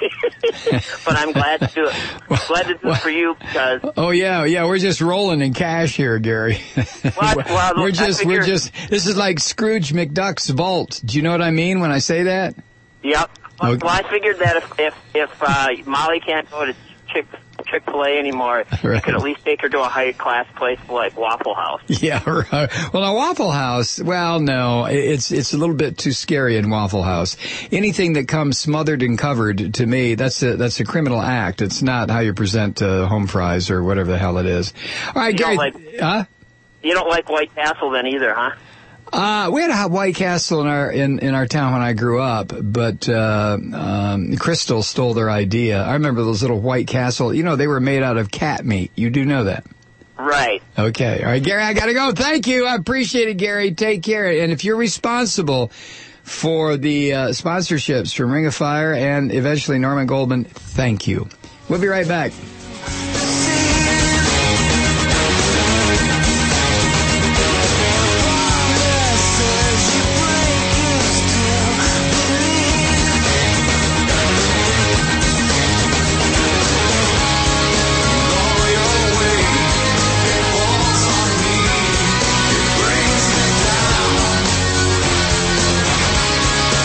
But I'm glad to do it. Glad to do well, it for you because. Oh yeah, yeah. We're just rolling in cash here, Gary. Well, well, we're just, figure, we're just. This is like Scrooge McDuck's vault. Do you know what I mean when I say that? Yep. Well, okay. well I figured that if if if uh, Molly can't go to Chick Chick-fil-A anymore, right. You could at least take her to a high-class place like Waffle House. Yeah, right. Well, a Waffle House, well, no, it's it's a little bit too scary in Waffle House. Anything that comes smothered and covered, to me, that's a that's a criminal act. It's not how you present uh, home fries or whatever the hell it is. All right, you Gary. Don't like, huh? You don't like White Castle then either, huh? Uh, we had a White Castle in our in, in our town when I grew up, but uh, um, Crystal stole their idea. I remember those little White Castle. You know, they were made out of cat meat. You do know that, right? Okay. All right, Gary, I gotta go. Thank you. I appreciate it, Gary. Take care. And if you're responsible for the uh, sponsorships from Ring of Fire and eventually Norman Goldman, thank you. We'll be right back.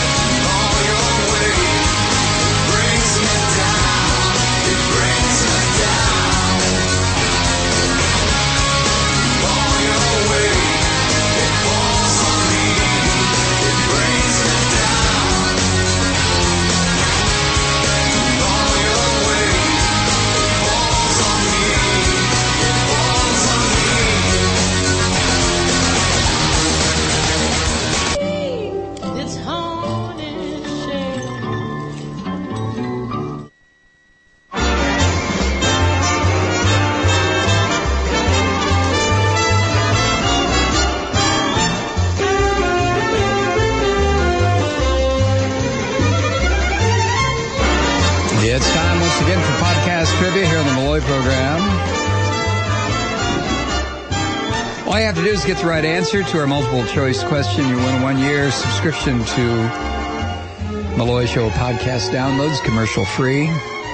Brings me down, it brings me Once again for podcast trivia here on the Malloy program. All you have to do is get the right answer to our multiple choice question. You win a one-year subscription to Malloy Show podcast downloads, commercial free,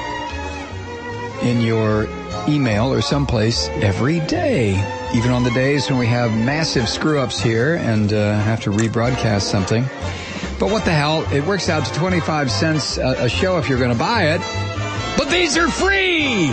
in your email or someplace every day. Even on the days when we have massive screw-ups here and uh, have to rebroadcast something. But what the hell? It works out to twenty-five cents a, a show if you're going to buy it. But these are free!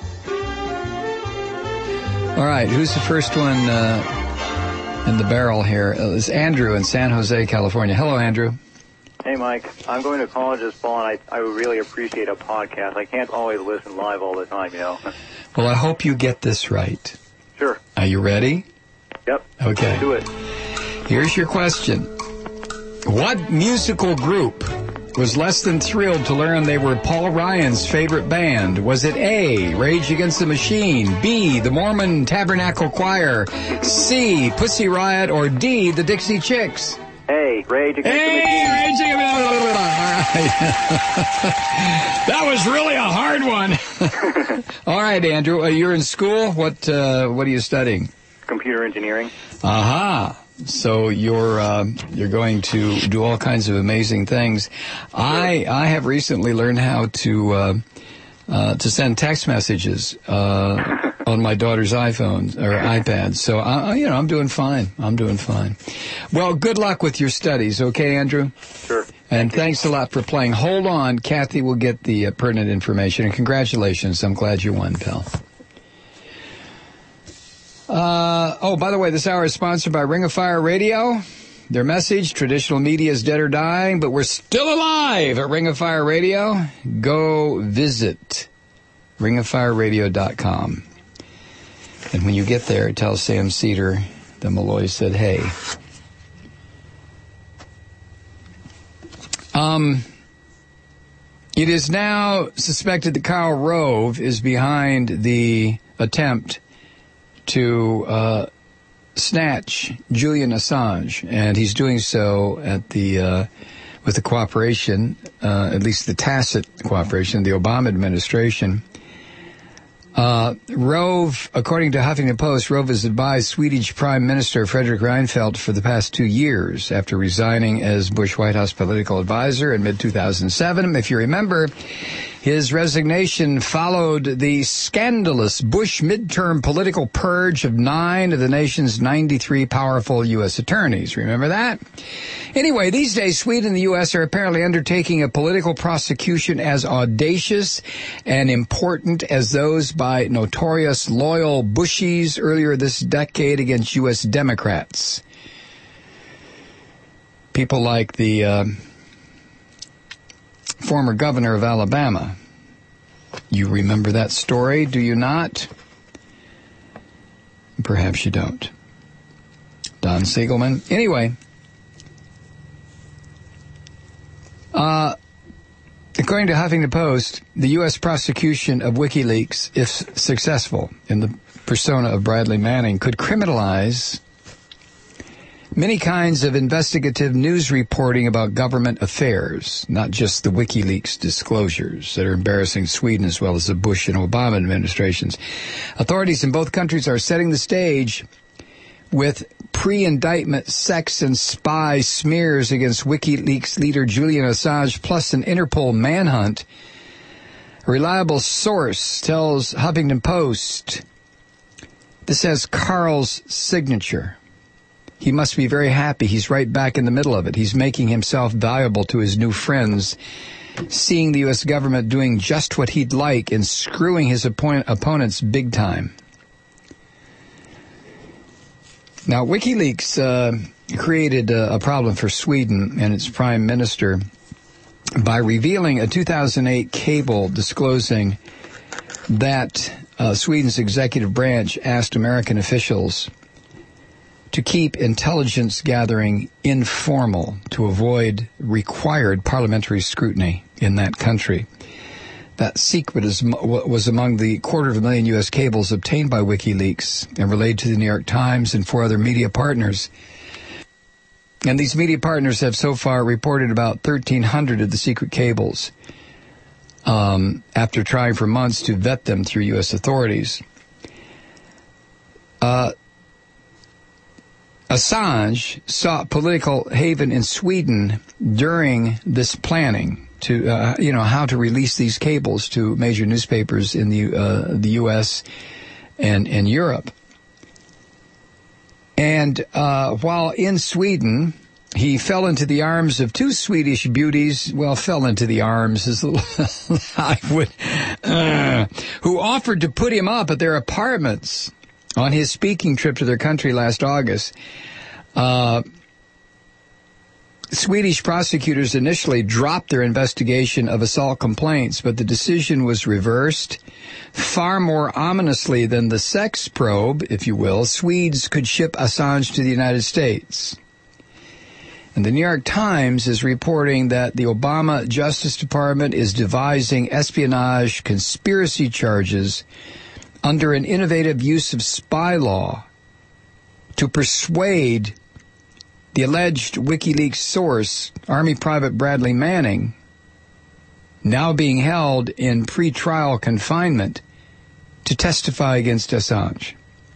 All right, who's the first one uh, in the barrel here? Uh, it's Andrew in San Jose, California. Hello, Andrew. Hey, Mike. I'm going to college this fall, and I, I would really appreciate a podcast. I can't always listen live all the time, you know. Well, I hope you get this right. Sure. Are you ready? Yep. Okay. Let's do it. Here's your question. What musical group was less than thrilled to learn they were Paul Ryan's favorite band? Was it A, Rage Against the Machine, B, the Mormon Tabernacle Choir, C, Pussy Riot, or D, the Dixie Chicks? Hey, Rage Against hey, the Machine. Rage Against the Machine. That was really a hard one. All right, Andrew, uh, you're in school. What uh, what are you studying? Computer engineering. Aha. So you're uh, you're going to do all kinds of amazing things. I I have recently learned how to uh, uh, to send text messages uh, on my daughter's iPhone or iPad. So I, you know I'm doing fine. I'm doing fine. Well, good luck with your studies, okay, Andrew? Sure. And thanks a lot for playing. Hold on, Kathy will get the uh, pertinent information. And congratulations. I'm glad you won, pal. Uh, oh, by the way, this hour is sponsored by Ring of Fire Radio. Their message, traditional media is dead or dying, but we're still alive at Ring of Fire Radio. Go visit ring of fire radio dot com. And when you get there, tell Sam Cedar that Malloy said, hey. Um, it is now suspected that Karl Rove is behind the attempt to uh, snatch Julian Assange, and he's doing so at the uh, with the cooperation, uh, at least the tacit cooperation, of the Obama administration. Uh, Rove, according to Huffington Post, Rove has advised Swedish Prime Minister Fredrik Reinfeldt for the past two years after resigning as Bush White House political advisor in mid two thousand seven. If you remember, his resignation followed the scandalous Bush midterm political purge of nine of the nation's ninety-three powerful U S attorneys. Remember that? Anyway, these days, Sweden and the U S are apparently undertaking a political prosecution as audacious and important as those by notorious loyal Bushies earlier this decade against U S Democrats. People like the uh, former governor of Alabama. You remember that story, do you not? Perhaps you don't. Don Siegelman. Anyway, uh, according to Huffington Post, the U S prosecution of WikiLeaks, if successful in the persona of Bradley Manning, could criminalize many kinds of investigative news reporting about government affairs, not just the WikiLeaks disclosures that are embarrassing Sweden as well as the Bush and Obama administrations. Authorities in both countries are setting the stage with pre-indictment sex and spy smears against WikiLeaks leader Julian Assange, plus an Interpol manhunt. A reliable source tells Huffington Post this has Karl's signature. He must be very happy. He's right back in the middle of it. He's making himself valuable to his new friends, seeing the U S government doing just what he'd like and screwing his opponent, opponents big time. Now, WikiLeaks uh, created a, a problem for Sweden and its prime minister by revealing a two thousand eight cable disclosing that uh, Sweden's executive branch asked American officials to keep intelligence gathering informal to avoid required parliamentary scrutiny in that country. That secret is, was among the quarter of a million U S cables obtained by WikiLeaks and relayed to the New York Times and four other media partners. And these media partners have so far reported about thirteen hundred of the secret cables. um, after trying for months to vet them through U S authorities. Uh, Assange sought political haven in Sweden during this planning to, uh, you know, how to release these cables to major newspapers in the uh, the U S and and Europe. And uh, while in Sweden, he fell into the arms of two Swedish beauties. Well, fell into the arms is a little, I would, uh, who offered to put him up at their apartments on his speaking trip to their country last August. Uh, Swedish prosecutors initially dropped their investigation of assault complaints, but the decision was reversed. Far more ominously than the sex probe, if you will, Swedes could ship Assange to the United States. And the New York Times is reporting that the Obama Justice Department is devising espionage conspiracy charges under an innovative use of spy law to persuade the alleged WikiLeaks source, Army Private Bradley Manning, now being held in pre-trial confinement, to testify against Assange.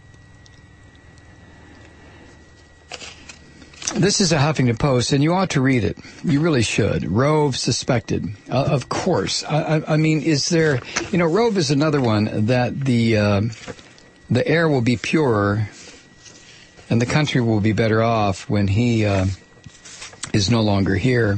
This is a Huffington Post, and you ought to read it. You really should. Rove suspected. Uh, of course. I, I, I mean, is there... You know, Rove is another one that the uh, the air will be purer and the country will be better off when he uh, is no longer here.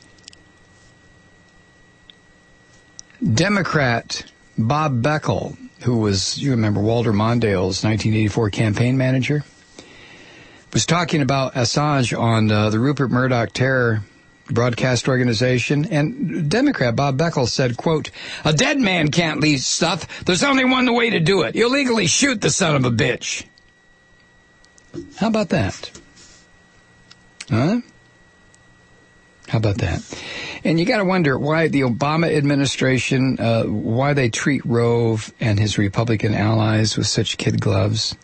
Democrat Bob Beckel, who was, you remember, Walter Mondale's nineteen eighty-four campaign manager, was talking about Assange on uh, the Rupert Murdoch terror broadcast organization, and Democrat Bob Beckel said, quote, "A dead man can't leak stuff. There's only one way to do it. Illegally shoot the son of a bitch." How about that? Huh? How about that? And you got to wonder why the Obama administration, uh, why they treat Rove and his Republican allies with such kid gloves.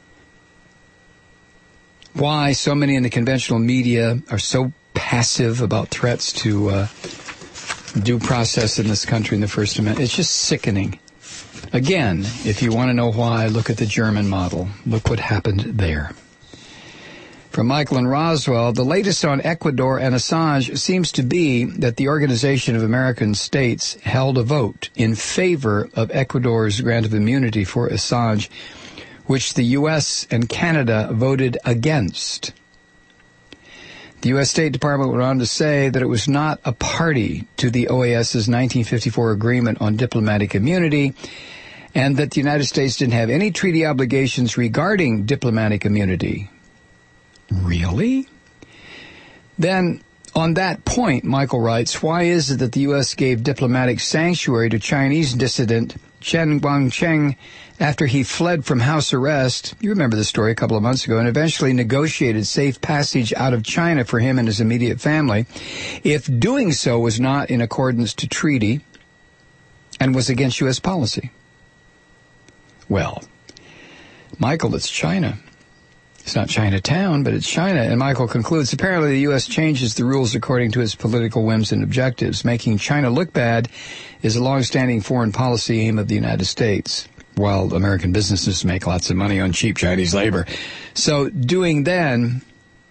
Why so many in the conventional media are so passive about threats to uh, due process in this country in the First Amendment. It's just sickening. Again, if you want to know why, look at the German model. Look what happened there. From Michael and Roswell, the latest on Ecuador and Assange seems to be that the Organization of American States held a vote in favor of Ecuador's grant of immunity for Assange, which the U S and Canada voted against. The U S State Department went on to say that it was not a party to the O A S's nineteen fifty-four agreement on diplomatic immunity, and that the United States didn't have any treaty obligations regarding diplomatic immunity. Really? Then, on that point, Michael writes, why is it that the U S gave diplomatic sanctuary to Chinese dissident Chen Guangcheng after he fled from house arrest? You remember the story a couple of months ago, and eventually negotiated safe passage out of China for him and his immediate family, if doing so was not in accordance to treaty and was against U S policy. Well, Michael, it's China. It's not Chinatown, but it's China. And Michael concludes, apparently the U S changes the rules according to its political whims and objectives. Making China look bad is a long-standing foreign policy aim of the United States, while American businesses make lots of money on cheap Chinese labor. So doing then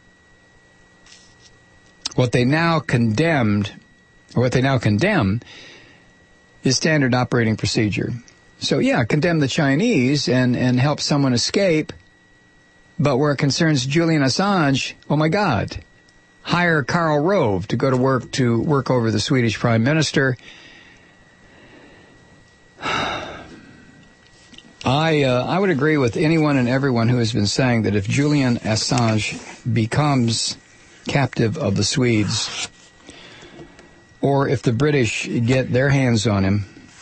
what they now condemned, or what they now condemn, is standard operating procedure. So yeah, condemn the Chinese and, and help someone escape. But where it concerns Julian Assange, oh my God, hire Karl Rove to go to work to work over the Swedish Prime Minister. I uh, I would agree with anyone and everyone who has been saying that if Julian Assange becomes captive of the Swedes, or if the British get their hands on him,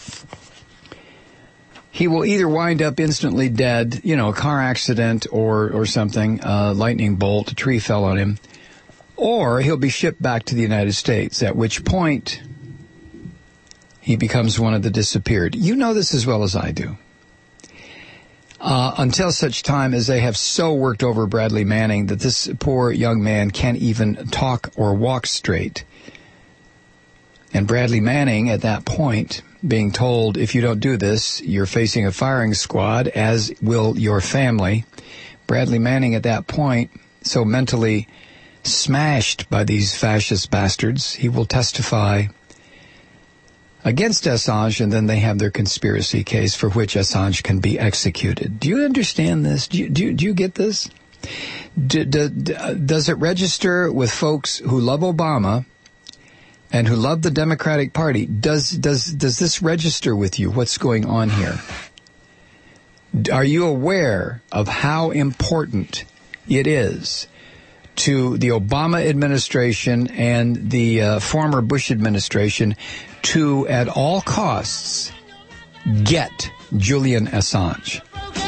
he will either wind up instantly dead, you know, a car accident or, or something, uh, lightning bolt, a tree fell on him, or he'll be shipped back to the United States, at which point he becomes one of the disappeared. You know this as well as I do. Uh, until such time as they have so worked over Bradley Manning that this poor young man can't even talk or walk straight. And Bradley Manning, at that point, being told, if you don't do this, you're facing a firing squad, as will your family. Bradley Manning, at that point, so mentally smashed by these fascist bastards, he will testify against Assange, and then they have their conspiracy case for which Assange can be executed. Do you understand this? Do you, do you, do you get this? Do, do, does it register with folks who love Obama and who love the Democratic Party? Does does does this register with you? What's going on here? Are you aware of how important it is to the Obama administration and the uh, former Bush administration to, at all costs, get Julian Assange?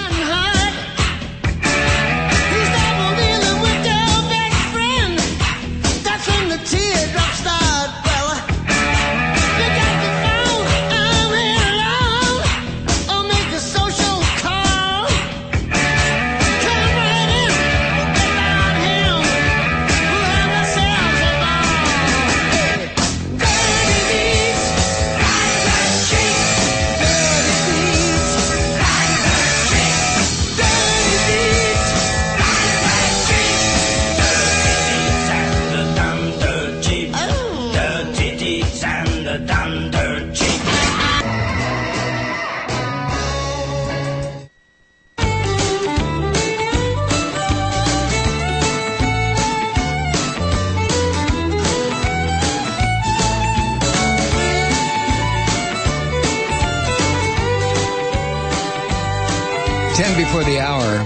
Before the hour,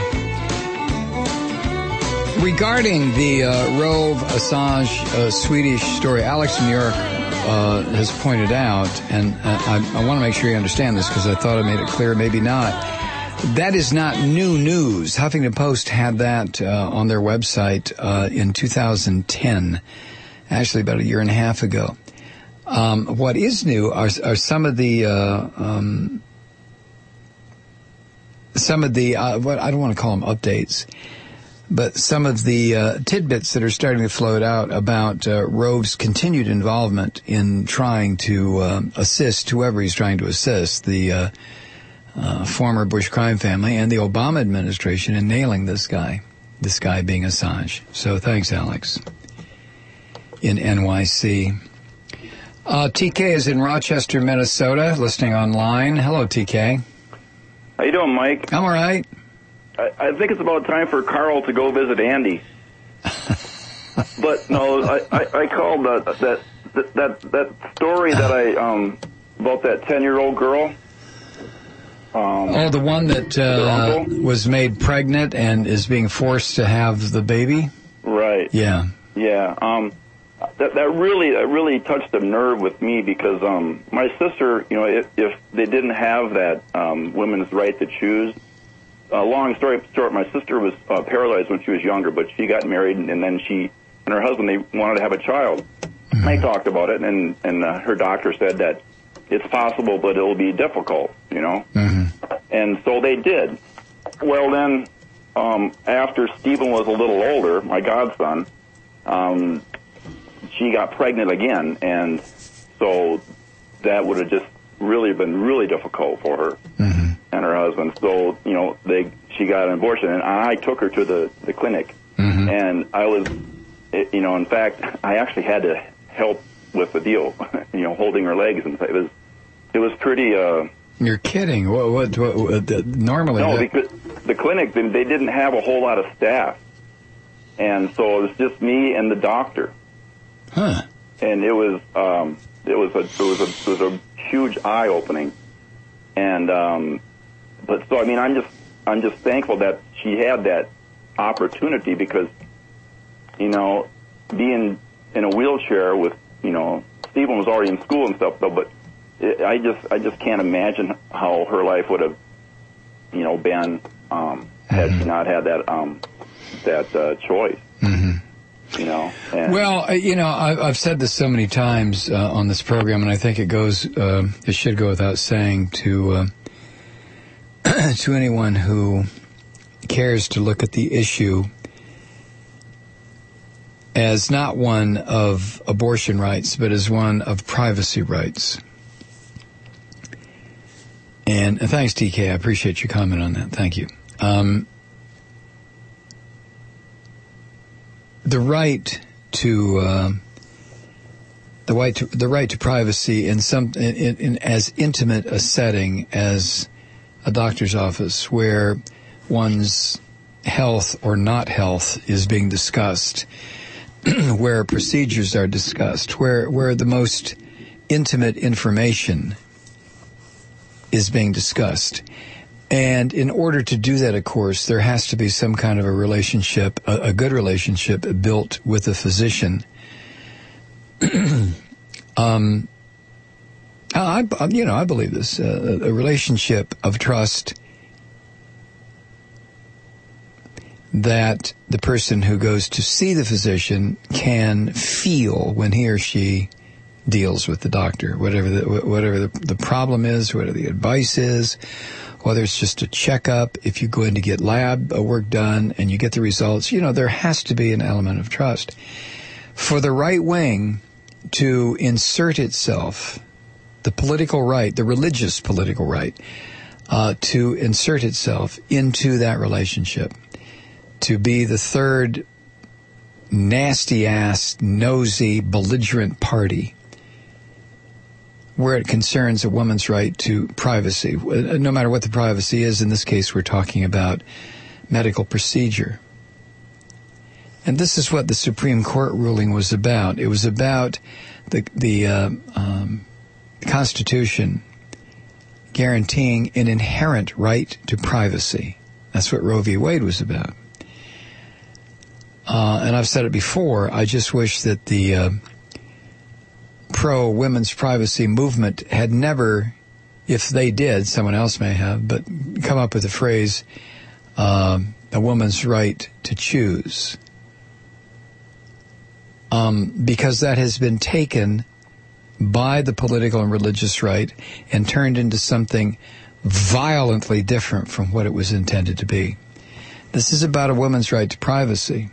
regarding the uh, Rove Assange uh, Swedish story, Alex in New York uh, has pointed out, and uh, I, I want to make sure you understand this because I thought I made it clear, maybe not. That is not new news. Huffington Post had that uh, on their website uh, in two thousand ten, actually about a year and a half ago. Um, what is new are, are some of the uh, um, some of the uh, what I don't want to call them updates, but some of the uh, tidbits that are starting to float out about uh, Rove's continued involvement in trying to um, assist whoever he's trying to assist, the uh, uh, former Bush crime family and the Obama administration in nailing this guy, this guy being Assange. So thanks, Alex, in N Y C. Uh, T K is in Rochester, Minnesota, listening online. Hello, T K. How you doing, Mike? I'm all right. I, I think it's about time for Carl to go visit Andy. But no, I, I, I called uh, that that that that story that I um about that ten-year-old girl. Um, oh, the one that uh, was made pregnant and is being forced to have the baby? Right. Yeah. Yeah. Um, that that really that really touched a nerve with me because um my sister, you know, if, if they didn't have that um women's right to choose. Uh, long story short, my sister was uh, paralyzed when she was younger, but she got married, and, and then she and her husband, they wanted to have a child. Mm-hmm. I talked about it, and and uh, her doctor said that it's possible, but it'll be difficult, you know. Mm-hmm. And so they did. Well, then, um, after Stephen was a little older, my godson, um, she got pregnant again, and so that would have just really been really difficult for her. Mm-hmm. And her husband. So, you know, they she got an abortion, and I took her to the, the clinic. Mm-hmm. And I was, you know, in fact, I actually had to help with the deal, you know, holding her legs. And it was, it was pretty... Uh, You're kidding. What, what, what, what uh, normally... No, that... because the clinic, they didn't have a whole lot of staff. And so it was just me and the doctor. Huh. And it was, um, it was a, it was a, it was a huge eye-opening. And, um... But so I mean, I'm just I'm just thankful that she had that opportunity because, you know, being in a wheelchair with, you know, Stephen was already in school and stuff though. But it, I just I just can't imagine how her life would have, you know, been um, had mm-hmm. she not had that um, that uh, choice. Mm-hmm. You know. And well, you know, I've, I've said this so many times uh, on this program, and I think it goes uh, it should go without saying to. Uh, to anyone who cares to look at the issue as not one of abortion rights, but as one of privacy rights. And, and thanks, T K. I appreciate your comment on that. Thank you. Um, the right to uh, the right to the right to privacy in some in, in, in as intimate a setting as a doctor's office, where one's health or not health is being discussed, where procedures are discussed, where where the most intimate information is being discussed. And in order to do that, of course, there has to be some kind of a relationship, a, a good relationship built with a physician. um, I, I, you know, I believe this, uh, a relationship of trust that the person who goes to see the physician can feel when he or she deals with the doctor, whatever the, whatever the, the problem is, whatever the advice is, whether it's just a checkup, if you go in to get lab work done and you get the results, you know, there has to be an element of trust. For the right wing to insert itself, the political right, the religious political right, uh, to insert itself into that relationship, to be the third nasty-ass, nosy, belligerent party where it concerns a woman's right to privacy, no matter what the privacy is. In this case, we're talking about medical procedure. And this is what the Supreme Court ruling was about. It was about the, the uh, um, Constitution guaranteeing an inherent right to privacy. That's what Roe v. Wade was about. Uh, and I've said it before, I just wish that the uh, pro-women's privacy movement had never, if they did, someone else may have, but come up with the phrase, uh, a woman's right to choose. Um, because that has been taken by the political and religious right and turned into something violently different from what it was intended to be. This is about a woman's right to privacy.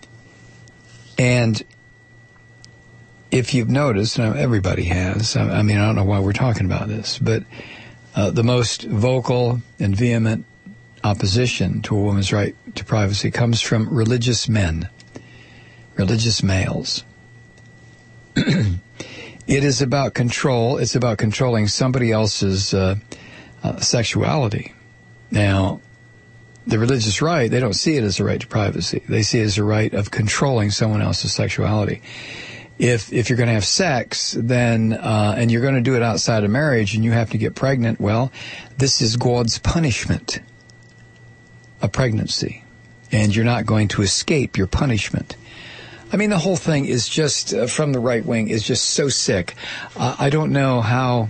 And if you've noticed, and everybody has, I mean, I don't know why we're talking about this, but uh, the most vocal and vehement opposition to a woman's right to privacy comes from religious men, religious males. It is about control. It's about controlling somebody else's uh, uh, sexuality. Now, the religious right, they don't see it as a right to privacy. They see it as a right of controlling someone else's sexuality. If if you're going to have sex, then uh, and you're going to do it outside of marriage, and you have to get pregnant, well, this is God's punishment, a pregnancy, and you're not going to escape your punishment. I mean, the whole thing is just uh, from the right wing is just so sick. Uh, I don't know how.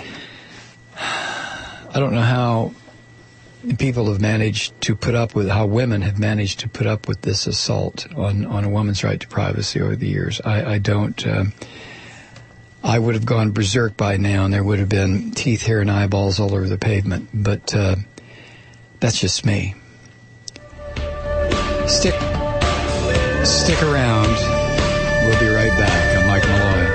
I don't know how people have managed to put up with, how women have managed to put up with this assault on, on a woman's right to privacy over the years. I, I don't, uh, I would have gone berserk by now and there would have been teeth, hair, and eyeballs all over the pavement. But uh, that's just me. Stick, stick around. We'll be right back. I'm Mike Malloy.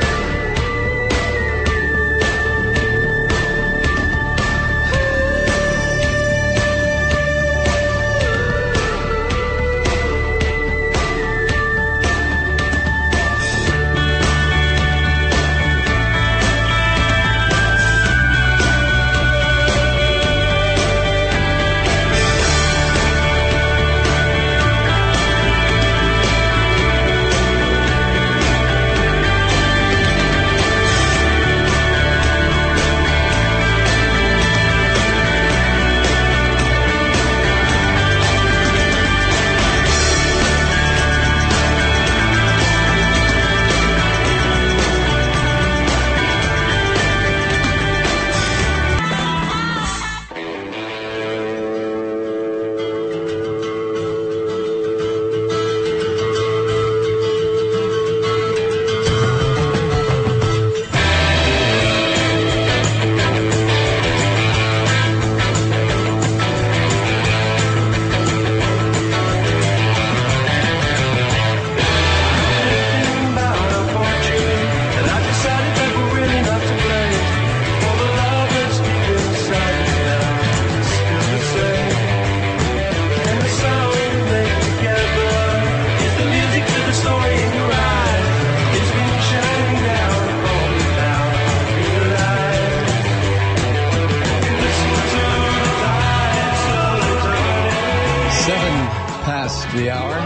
the hour.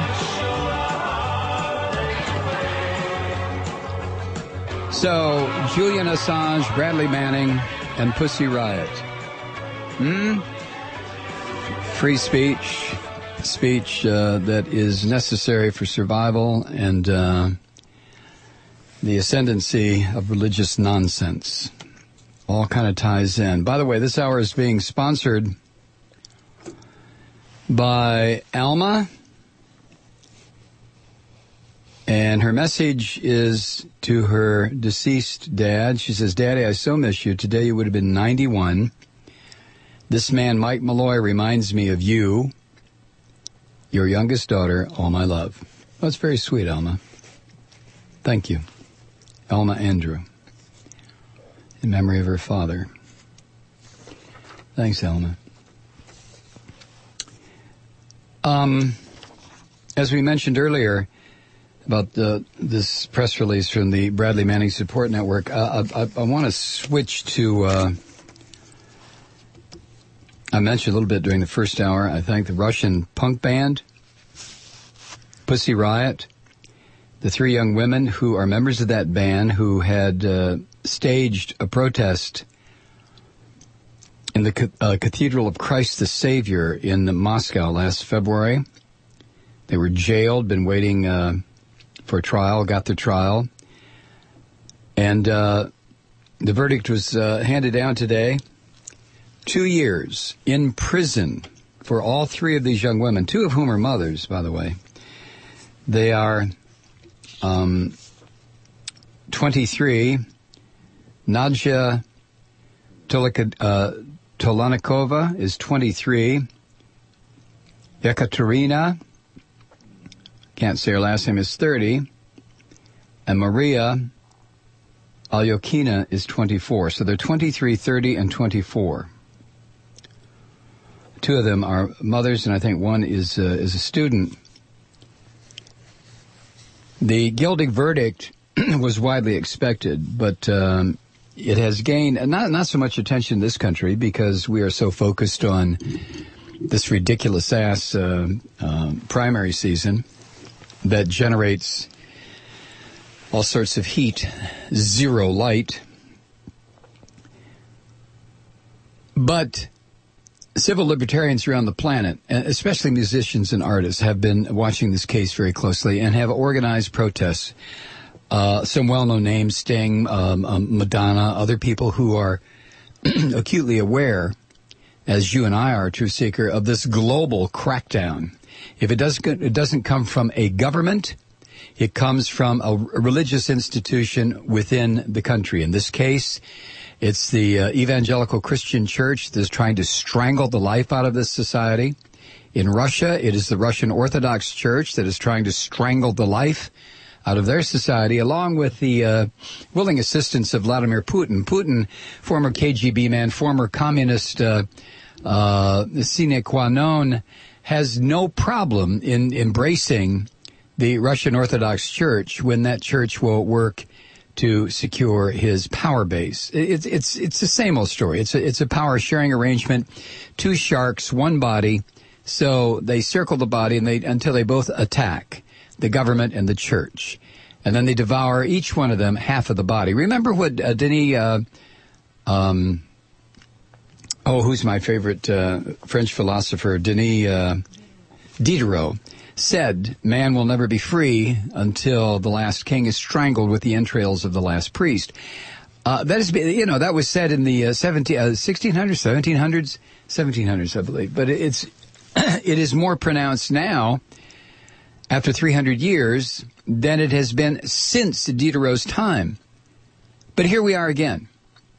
So, Julian Assange, Bradley Manning, and Pussy Riot. Hmm? Free speech, speech uh, that is necessary for survival, and uh, the ascendancy of religious nonsense. All kind of ties in. By the way, this hour is being sponsored by Alma, and her message is to her deceased dad. She says, Daddy, I so miss you. Today you would have been ninety-one. This man, Mike Malloy, reminds me of you, your youngest daughter, all my love. Well, that's very sweet, Alma. Thank you. Alma Andrew, in memory of her father. Thanks, Alma. Um, as we mentioned earlier about the, this press release from the Bradley Manning Support Network, uh, I, I, I want to switch to, uh, I mentioned a little bit during the first hour, I think, the Russian punk band, Pussy Riot, the three young women who are members of that band who had uh, staged a protest in the uh, Cathedral of Christ the Savior in Moscow last February. They were jailed, been waiting uh, for trial, got the trial. And uh, the verdict was uh, handed down today. Two years in prison for all three of these young women, two of whom are mothers, by the way. They are um, twenty-three. Nadja Tolika, uh, Tolanikova is twenty-three. Yekaterina, can't say her last name, is thirty. And Maria Alyokina is twenty-four. So they're twenty-three, thirty, and twenty-four. Two of them are mothers, and I think one is uh, is a student. The guilty verdict was widely expected, but um, it has gained not not so much attention in this country because we are so focused on this ridiculous ass uh, uh, primary season that generates all sorts of heat, zero light. But civil libertarians around the planet, especially musicians and artists, have been watching this case very closely and have organized protests. Uh, some well-known names, Sting, um, um, Madonna, other people who are acutely aware, as you and I are, Truth Seeker, of this global crackdown. If it doesn't, it doesn't come from a government, it comes from a religious institution within the country. In this case, it's the uh, Evangelical Christian Church that is trying to strangle the life out of this society. In Russia, it is the Russian Orthodox Church that is trying to strangle the life out of their society, along with the uh, willing assistance of Vladimir Putin. Putin, former K G B man, former communist uh, uh, sine qua non, has no problem in embracing the Russian Orthodox Church when that church will work to secure his power base. It's it's it's the same old story. It's a, it's a power sharing arrangement. Two sharks, one body. So they circle the body and they until they both attack the government and the church, and then they devour each one of them half of the body. Remember what uh, Denis? Uh, um, oh, who's my favorite uh, French philosopher? Denis uh, Diderot said, man will never be free until the last king is strangled with the entrails of the last priest. Uh, that is, you know, that was said in the uh, seventeen, uh, sixteen hundreds, seventeen hundreds, seventeen hundreds, I believe. But it's, it is more pronounced now, after three hundred years, than it has been since Diderot's time. But here we are again.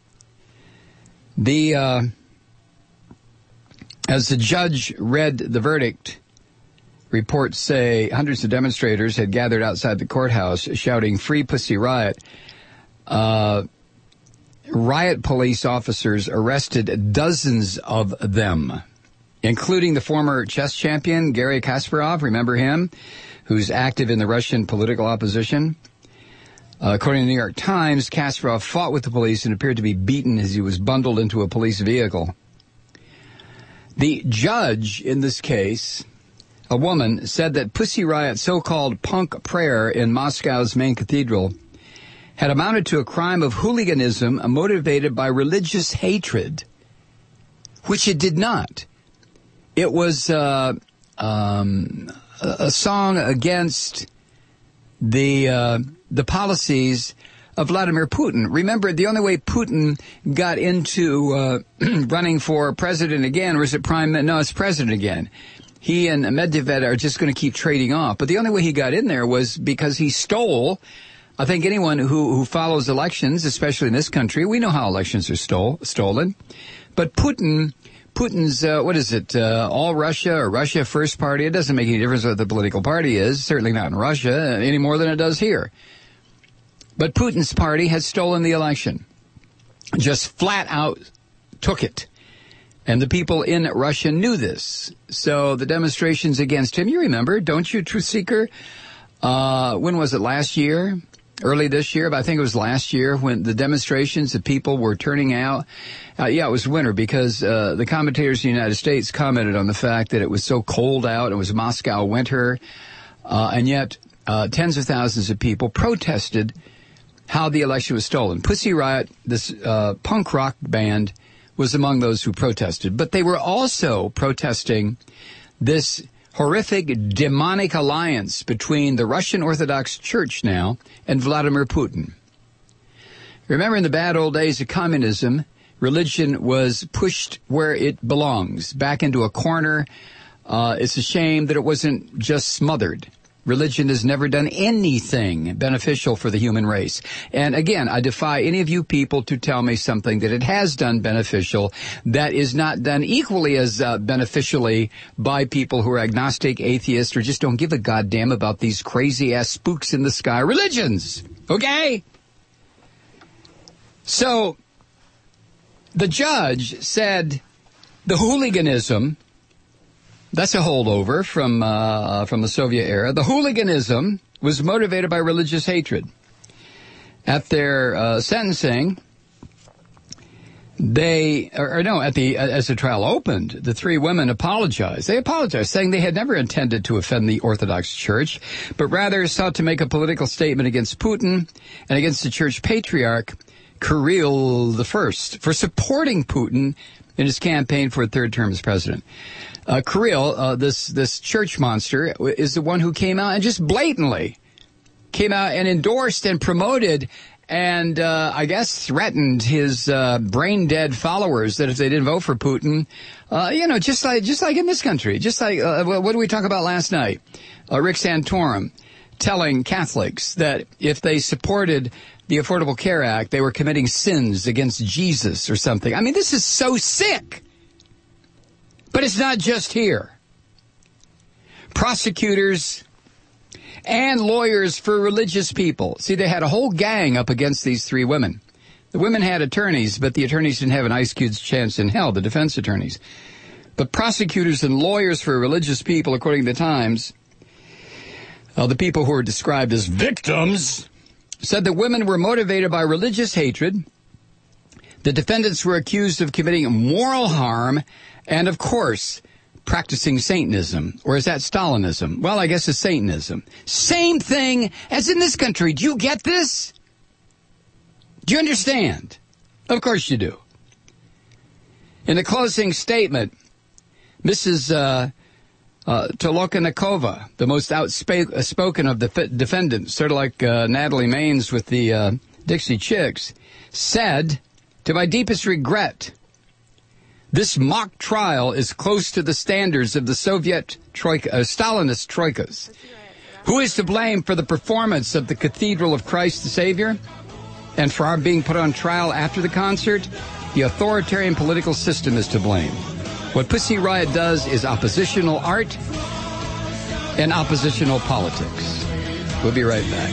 The, uh, as the judge read the verdict, reports say hundreds of demonstrators had gathered outside the courthouse shouting, "Free Pussy Riot." Uh, riot police officers arrested dozens of them, including the former chess champion, Garry Kasparov. Remember him? Who's active in the Russian political opposition. Uh, according to the New York Times, Kasparov fought with the police and appeared to be beaten as he was bundled into a police vehicle. The judge in this case a woman, said that Pussy Riot's so-called punk prayer in Moscow's main cathedral had amounted to a crime of hooliganism motivated by religious hatred, which it did not. It was uh, um, a song against the uh, the policies of Vladimir Putin. Remember, the only way Putin got into uh, running for president again, or is it prime? No, it's president again. He and Medvedev are just going to keep trading off. But the only way he got in there was because he stole. I think anyone who, who follows elections, especially in this country, we know how elections are stole, stolen. But Putin, Putin's, uh, what is it, uh, All Russia or Russia First Party, it doesn't make any difference what the political party is, certainly not in Russia, any more than it does here. But Putin's party has stolen the election, just flat out took it. And the people in Russia knew this. So the demonstrations against him, you remember, don't you, Truth Seeker? Uh, when was it, last year? Early this year, but I think it was last year when the demonstrations, the people were turning out. Uh, yeah, it was winter because uh, the commentators in the United States commented on the fact that it was so cold out. It was Moscow winter. Uh, and yet uh, tens of thousands of people protested how the election was stolen. Pussy Riot, this uh, punk rock band, was among those who protested. But they were also protesting this horrific demonic alliance between the Russian Orthodox Church now and Vladimir Putin. Remember, in the bad old days of communism, religion was pushed where it belongs, back into a corner. Uh, it's a shame that it wasn't just smothered. Religion has never done anything beneficial for the human race. And again, I defy any of you people to tell me something that it has done beneficial that is not done equally as uh, beneficially by people who are agnostic, atheists, or just don't give a goddamn about these crazy-ass spooks in the sky religions. Okay? So, the judge said the hooliganism, that's a holdover from uh, from the Soviet era. The hooliganism was motivated by religious hatred. At their uh, sentencing, they, or, or no, at the as the trial opened, the three women apologized. They apologized, saying they had never intended to offend the Orthodox Church, but rather sought to make a political statement against Putin and against the Church Patriarch Kirill the First for supporting Putin in his campaign for a third term as president. Uh, Kirill, uh, this, this church monster, is the one who came out and just blatantly came out and endorsed and promoted and, uh, I guess threatened his, uh, brain-dead followers that if they didn't vote for Putin, uh, you know, just like, just like in this country, just like, uh, what did we talk about last night? Uh, Rick Santorum telling Catholics that if they supported the Affordable Care Act, they were committing sins against Jesus or something. I mean, this is so sick. But it's not just here. Prosecutors and lawyers for religious people. See, they had a whole gang up against these three women. The women had attorneys, but the attorneys didn't have an ice cube's chance in hell, the defense attorneys. But prosecutors and lawyers for religious people, according to the Times, uh, the people who were described as victims, said that women were motivated by religious hatred. The defendants were accused of committing moral harm and, of course, practicing Satanism. Or is that Stalinism? Well, I guess it's Satanism. Same thing as in this country. Do you get this? Do you understand? Of course you do. In the closing statement, Missus Uh, uh, Tolokonnikova, the most outspoken of the defendants, sort of like uh, Natalie Maines with the uh, Dixie Chicks, said, "To my deepest regret, this mock trial is close to the standards of the Soviet troika, uh, Stalinist troikas. Who is to blame for the performance of the Cathedral of Christ the Savior and for our being put on trial after the concert? The authoritarian political system is to blame. What Pussy Riot does is oppositional art and oppositional politics." We'll be right back.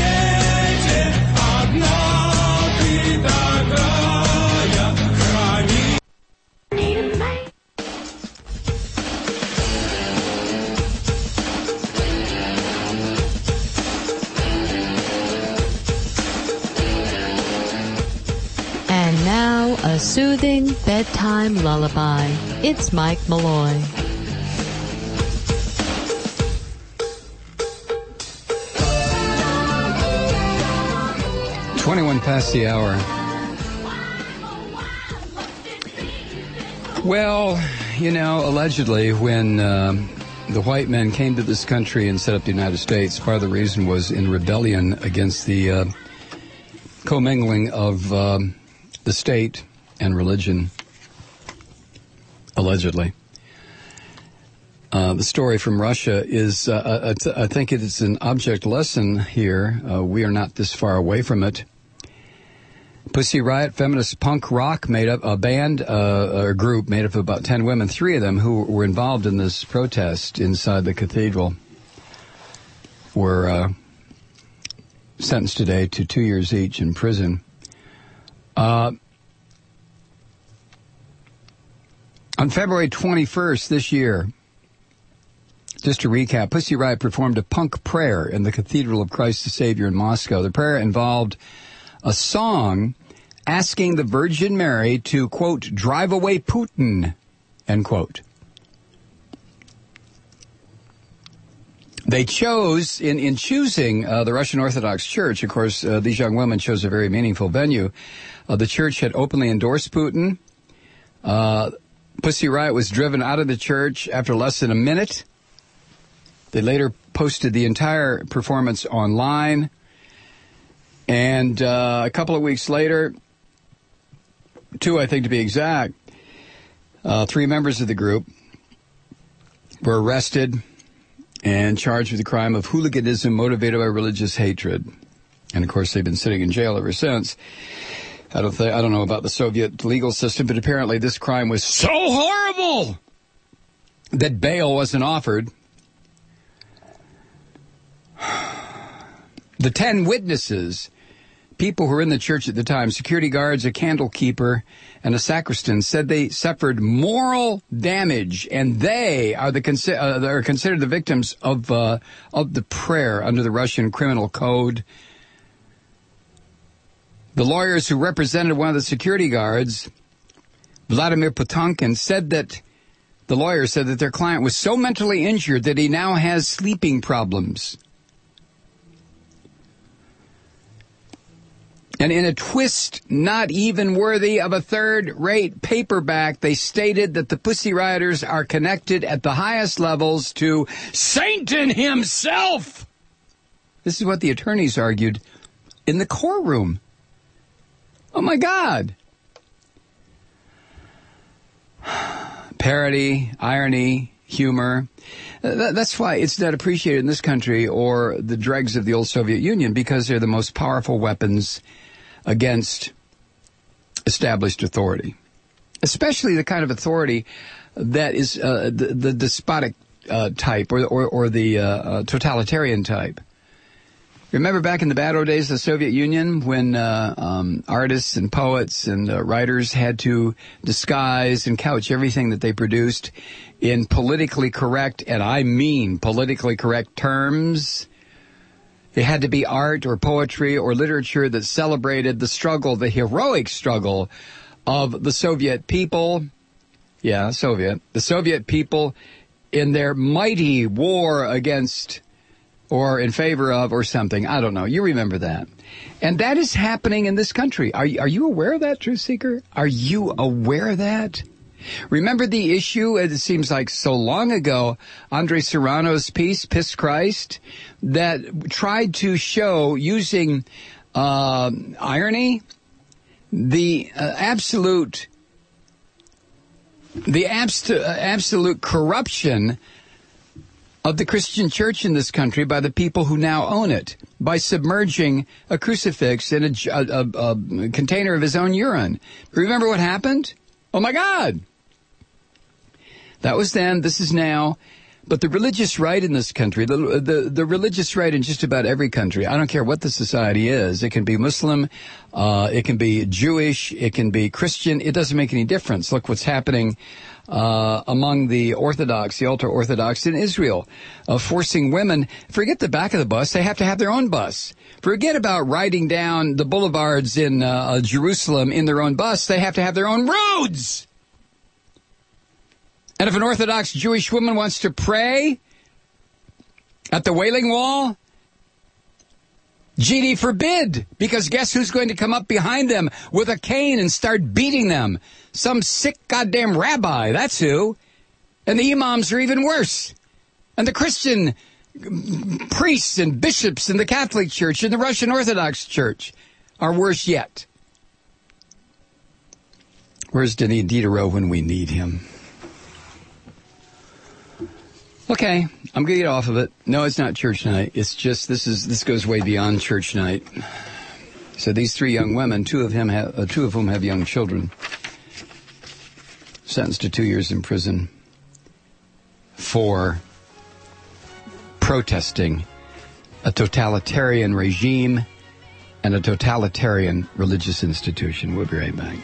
Одна ты такая, храни soothing bedtime lullaby. It's Mike Malloy. twenty-one past the hour. Well, you know, allegedly when um, the white men came to this country and set up the United States, part of the reason was in rebellion against the uh, commingling of um, the state and religion, allegedly. Uh, the story from Russia is, uh, I, I think it is an object lesson here. Uh, we are not this far away from it. Pussy Riot, feminist punk rock, made up a band, uh, a group made up of about ten women, three of them who were involved in this protest inside the cathedral, were uh, sentenced today to two years each in prison. Uh, on February twenty-first this year, just to recap, Pussy Riot performed a punk prayer in the Cathedral of Christ the Savior in Moscow. The prayer involved a song asking the Virgin Mary to, quote, drive away Putin, end quote. They chose, in, in choosing uh, the Russian Orthodox Church, of course, uh, these young women chose a very meaningful venue. Uh, the church had openly endorsed Putin. Uh, Pussy Riot was driven out of the church after less than a minute. They later posted the entire performance online. And uh, a couple of weeks later, two, I think to be exact, uh, three members of the group were arrested and charged with the crime of hooliganism motivated by religious hatred. And, of course, they've been sitting in jail ever since. I don't, th- I don't know about the Soviet legal system, but apparently this crime was so horrible that bail wasn't offered. The ten witnesses, people who were in the church at the time, security guards, a candle keeper, and a sacristan, said they suffered moral damage, and they are the consi- uh, are considered the victims of uh, of the prayer under the Russian criminal code. The lawyers who represented one of the security guards, Vladimir Potankin, said that the lawyer said that their client was so mentally injured that he now has sleeping problems. And in a twist not even worthy of a third-rate paperback, they stated that the Pussy Rioters are connected at the highest levels to Satan himself. This is what the attorneys argued in the courtroom. Oh, my God. Parody, irony, humor. That's why it's not appreciated in this country or the dregs of the old Soviet Union, because they're the most powerful weapons against established authority, especially the kind of authority that is uh, the, the despotic uh, type or, or, or the uh, uh, totalitarian type. Remember back in the bad old days of the Soviet Union when uh, um, artists and poets and uh, writers had to disguise and couch everything that they produced in politically correct, and I mean politically correct terms. It had to be art or poetry or literature that celebrated the struggle, the heroic struggle of the Soviet people. Yeah, Soviet. The Soviet people in their mighty war against or in favor of or something. I don't know. You remember that. And that is happening in this country. Are, are you aware of that, Truth Seeker? Are you aware of that? Remember the issue, it seems like so long ago, Andre Serrano's piece, Piss Christ, that tried to show, using uh, irony, the uh, absolute, the abst- uh, absolute corruption of the Christian church in this country by the people who now own it, by submerging a crucifix in a, a, a, a container of his own urine. Remember what happened? Oh, my God. That was then. This is now. But the religious right in this country, the, the the religious right in just about every country, I don't care what the society is. It can be Muslim, uh, it can be Jewish, it can be Christian. It doesn't make any difference. Look what's happening uh, among the Orthodox, the ultra-Orthodox in Israel, uh, forcing women, forget the back of the bus, they have to have their own bus. Forget about riding down the boulevards in uh, Jerusalem in their own bus. They have to have their own roads. And if an Orthodox Jewish woman wants to pray at the Wailing Wall, G D forbid, because guess who's going to come up behind them with a cane and start beating them? Some sick goddamn rabbi, that's who. And the imams are even worse. And the Christian priests and bishops in the Catholic Church and the Russian Orthodox Church are worse yet. Where's Denis Diderot when we need him? Okay, I'm going to get off of it. No, it's not church night. It's just, this is this goes way beyond church night. So these three young women, two of, him have, uh, two of whom have young children, sentenced to two years in prison for protesting a totalitarian regime and a totalitarian religious institution. We'll be right back.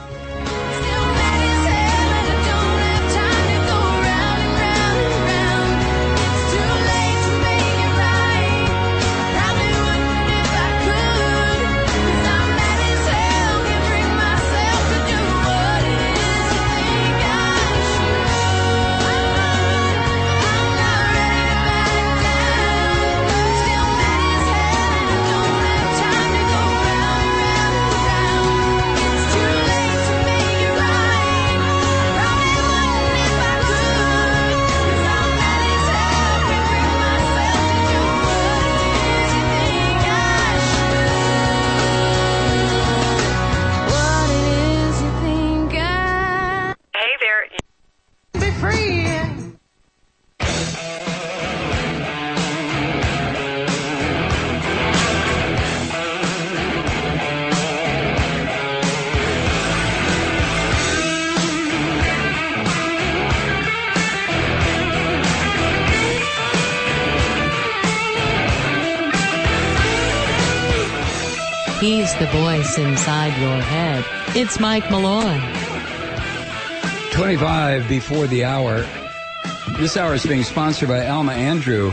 He's the voice inside your head. It's Mike Malloy. twenty-five before the hour. This hour is being sponsored by Alma Andrew,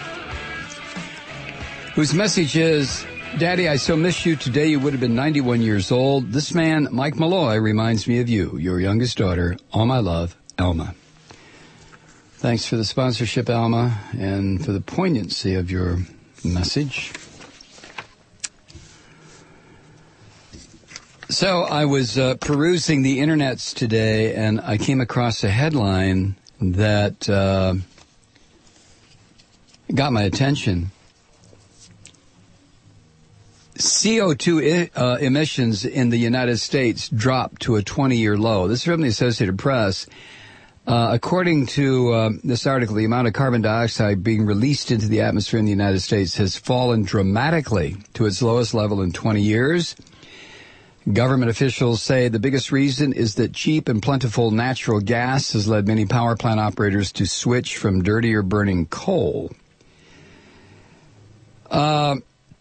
whose message is, Daddy, I so miss you. Today you would have been ninety-one years old. This man, Mike Malloy, reminds me of you, your youngest daughter. All my love, Alma. Thanks for the sponsorship, Alma, and for the poignancy of your message. So I was uh, perusing the internets today, and I came across a headline that uh, got my attention. C O two I- uh, emissions in the United States dropped to a twenty-year low. This is from the Associated Press. Uh, according to uh, this article, the amount of carbon dioxide being released into the atmosphere in the United States has fallen dramatically to its lowest level in twenty years. Government officials say the biggest reason is that cheap and plentiful natural gas has led many power plant operators to switch from dirtier burning coal. Uh,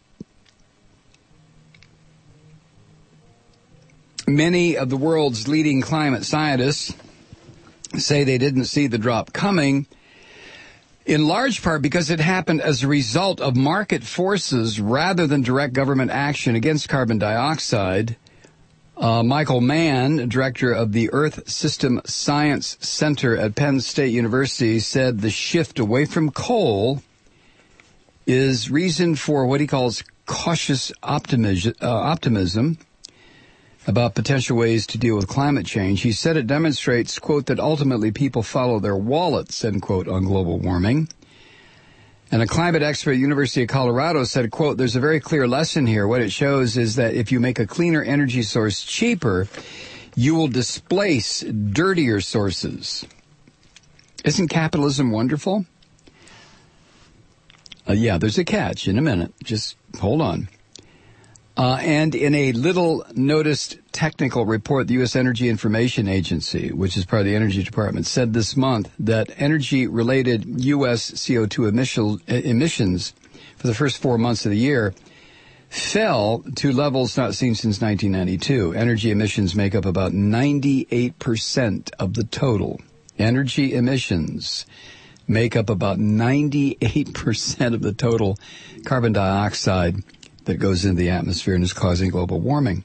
many of the world's leading climate scientists say they didn't see the drop coming, in large part because it happened as a result of market forces rather than direct government action against carbon dioxide. Uh, Michael Mann, director of the Earth System Science Center at Penn State University, said the shift away from coal is reason for what he calls cautious optimism, uh, optimism about potential ways to deal with climate change. He said it demonstrates, quote, that ultimately people follow their wallets, end quote, on global warming. And a climate expert at University of Colorado said, quote, there's a very clear lesson here. What it shows is that if you make a cleaner energy source cheaper, you will displace dirtier sources. Isn't capitalism wonderful? Uh, yeah, there's a catch in a minute. Just hold on. Uh, and in a little noticed technical report, the U S Energy Information Agency, which is part of the Energy Department, said this month that energy-related U S C O two emission, emissions for the first four months of the year fell to levels not seen since nineteen ninety-two. Energy emissions make up about ninety-eight percent of the total. Energy emissions make up about ninety-eight percent of the total carbon dioxide that goes into the atmosphere and is causing global warming.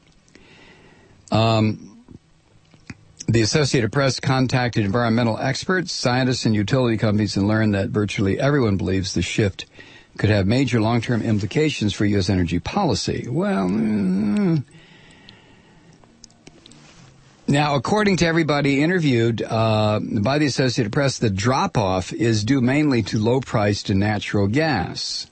Um, the Associated Press contacted environmental experts, scientists, and utility companies and learned that virtually everyone believes the shift could have major long-term implications for U S energy policy. Well, mm, now, according to everybody interviewed uh, by the Associated Press, the drop-off is due mainly to low-priced natural gas.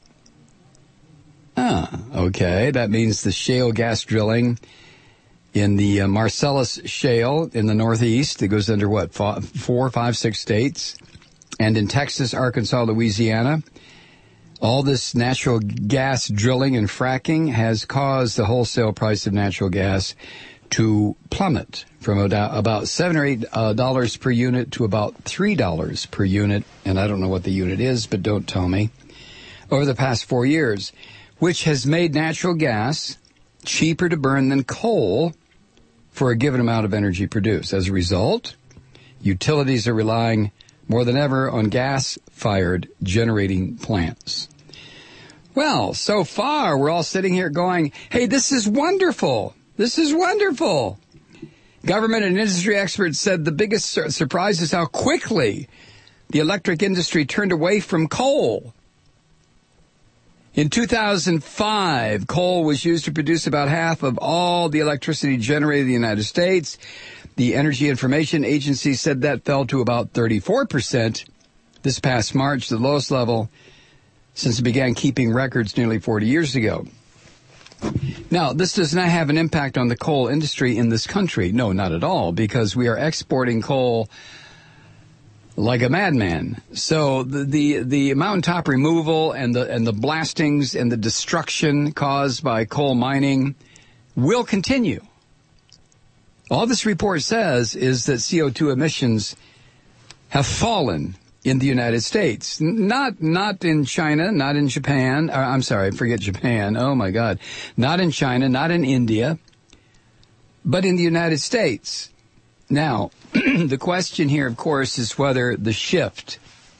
Ah, okay. That means the shale gas drilling in the uh, Marcellus Shale in the Northeast that goes under, what, four, four, five, six states, and in Texas, Arkansas, Louisiana. All this natural gas drilling and fracking has caused the wholesale price of natural gas to plummet from about seven or eight uh, dollars per unit to about three dollars per unit, and I don't know what the unit is, but don't tell me, over the past four years, which has made natural gas cheaper to burn than coal for a given amount of energy produced. As a result, utilities are relying more than ever on gas-fired generating plants. Well, so far, we're all sitting here going, hey, this is wonderful. This is wonderful. Government and industry experts said the biggest sur- surprise is how quickly the electric industry turned away from coal. In two thousand five, coal was used to produce about half of all the electricity generated in the United States. The Energy Information Agency said that fell to about thirty-four percent this past March, the lowest level since it began keeping records nearly forty years ago. Now, this does not have an impact on the coal industry in this country. No, not at all, because we are exporting coal like a madman. So the, the the mountaintop removal and the and the blastings and the destruction caused by coal mining will continue. All this report says is that C O two emissions have fallen in the United States. Not not in China, not in Japan. Or, I'm sorry, forget Japan. Oh, my God. Not in China, not in India, but in the United States. Now, the question here, of course, is whether the shift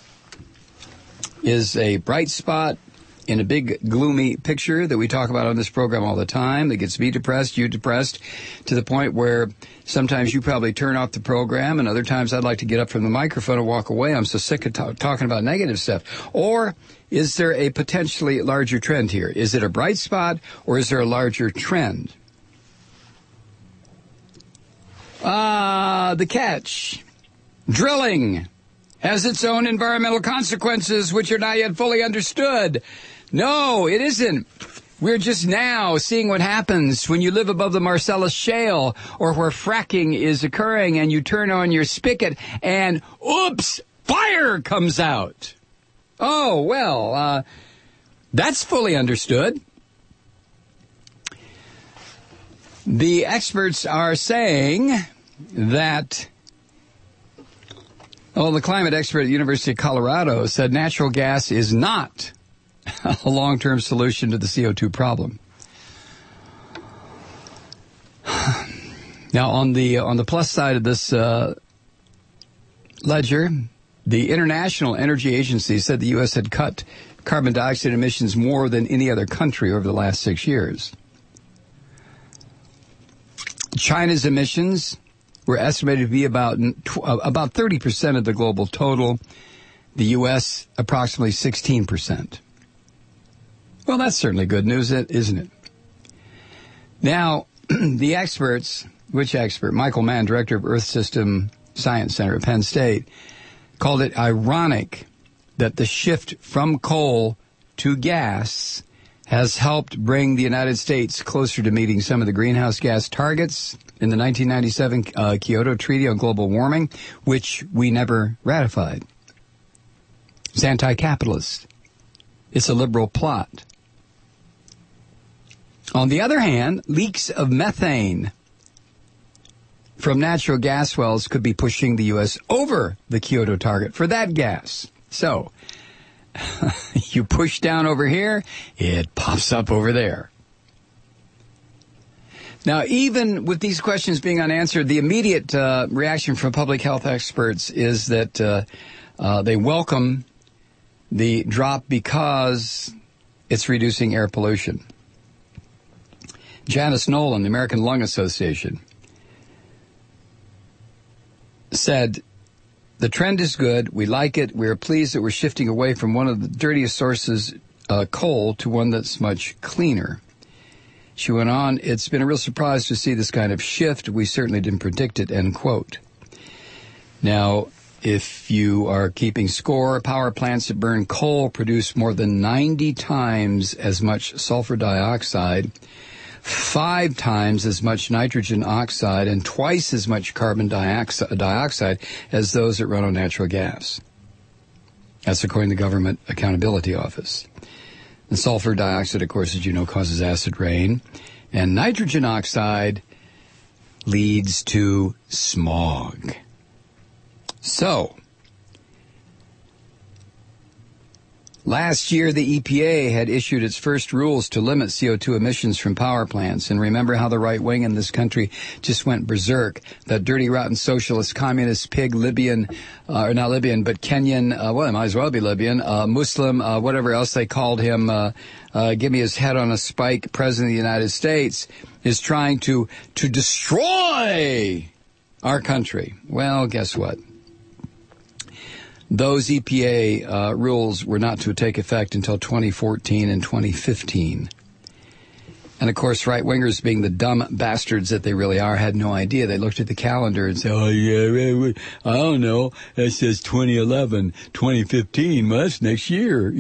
is a bright spot in a big gloomy picture that we talk about on this program all the time that gets me depressed, you depressed, to the point where sometimes you probably turn off the program, and other times I'd like to get up from the microphone and walk away. I'm so sick of t- talking about negative stuff. Or is there a potentially larger trend here? Is it a bright spot, or is there a larger trend? Ah, the catch. Drilling has its own environmental consequences, which are not yet fully understood. No, it isn't. We're just now seeing what happens when you live above the Marcellus Shale or where fracking is occurring and you turn on your spigot and, oops, fire comes out. Oh, well, uh, that's fully understood. The experts are saying that, well, the climate expert at the University of Colorado said natural gas is not a long-term solution to the C O two problem. Now, on the on the plus side of this uh, ledger, the International Energy Agency said the U S had cut carbon dioxide emissions more than any other country over the last six years. China's emissions were estimated to be about about thirty percent of the global total. The U S approximately sixteen percent. Well, that's certainly good news, isn't it? Now, the experts, which expert? Michael Mann, director of Earth System Science Center at Penn State, called it ironic that the shift from coal to gas has helped bring the United States closer to meeting some of the greenhouse gas targets in the nineteen ninety-seven uh, Kyoto Treaty on Global Warming, which we never ratified. It's anti-capitalist. It's a liberal plot. On the other hand, leaks of methane from natural gas wells could be pushing the U S over the Kyoto target for that gas. So, you push down over here, it pops up over there. Now, even with these questions being unanswered, the immediate uh, reaction from public health experts is that uh, uh, they welcome the drop because it's reducing air pollution. Janice Nolan, the American Lung Association, said, the trend is good. We like it. We are pleased that we're shifting away from one of the dirtiest sources, uh, coal, to one that's much cleaner. She went on, it's been a real surprise to see this kind of shift. We certainly didn't predict it, end quote. Now, if you are keeping score, power plants that burn coal produce more than ninety times as much sulfur dioxide, five times as much nitrogen oxide, and twice as much carbon dioxide as those that run on natural gas. That's according to the Government Accountability Office. And sulfur dioxide, of course, as you know, causes acid rain. And nitrogen oxide leads to smog. So, last year, the E P A had issued its first rules to limit C O two emissions from power plants. And remember how the right wing in this country just went berserk. That dirty, rotten, socialist, communist, pig, Libyan, uh, or not Libyan, but Kenyan, uh, well, it might as well be Libyan, uh, Muslim, uh, whatever else they called him, uh, uh, give me his head on a spike, President of the United States, is trying to, to destroy our country. Well, guess what? Those E P A uh, rules were not to take effect until twenty fourteen and twenty fifteen. And, of course, right-wingers, being the dumb bastards that they really are, had no idea. They looked at the calendar and said, oh, yeah, I don't know. That says twenty eleven, twenty fifteen. Well, that's next year.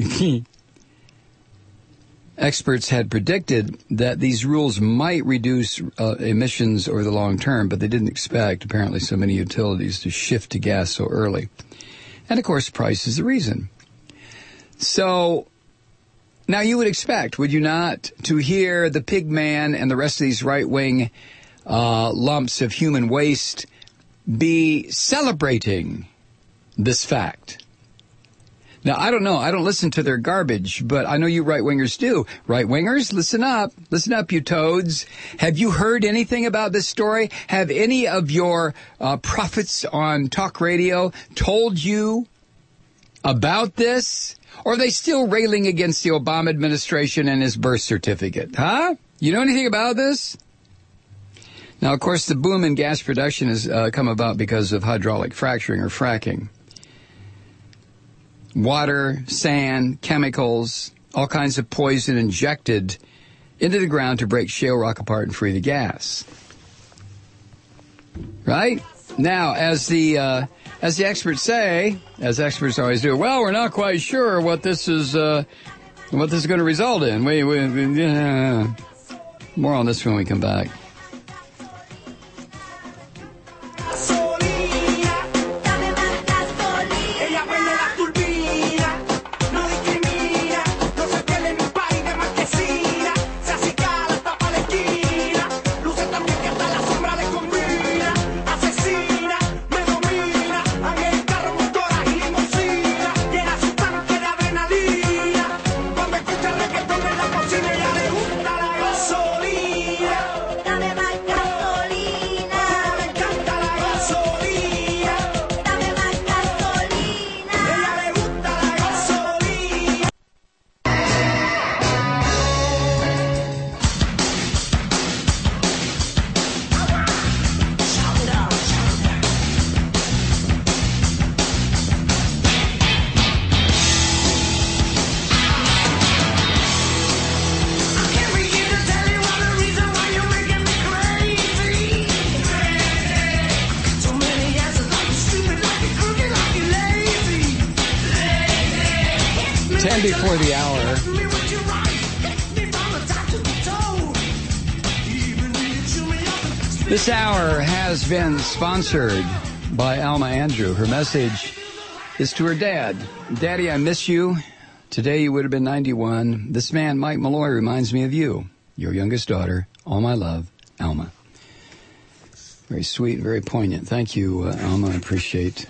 Experts had predicted that these rules might reduce uh, emissions over the long term, but they didn't expect, apparently, so many utilities to shift to gas so early. And, of course, price is the reason. So, now you would expect, would you not, to hear the pig man and the rest of these right-wing uh, lumps of human waste be celebrating this fact. Now, I don't know. I don't listen to their garbage, but I know you right-wingers do. Right-wingers, listen up. Listen up, you toads. Have you heard anything about this story? Have any of your uh, prophets on talk radio told you about this? Or are they still railing against the Obama administration and his birth certificate? Huh? You know anything about this? Now, of course, the boom in gas production has uh, come about because of hydraulic fracturing or fracking. Water, sand, chemicals, all kinds of poison injected into the ground to break shale rock apart and free the gas. Right? Now, as the uh, as the experts say, as experts always do, well, we're not quite sure what this is uh, what this is going to result in. We, we, we uh, more on this when we come back. Before the hour. This hour has been sponsored by Alma Andrew. Her message is to her dad. Daddy, I miss you. Today you would have been ninety-one. This man, Mike Malloy, reminds me of you. your youngest daughter, all my love, Alma. Very sweet, very poignant. Thank you, uh, Alma. I appreciate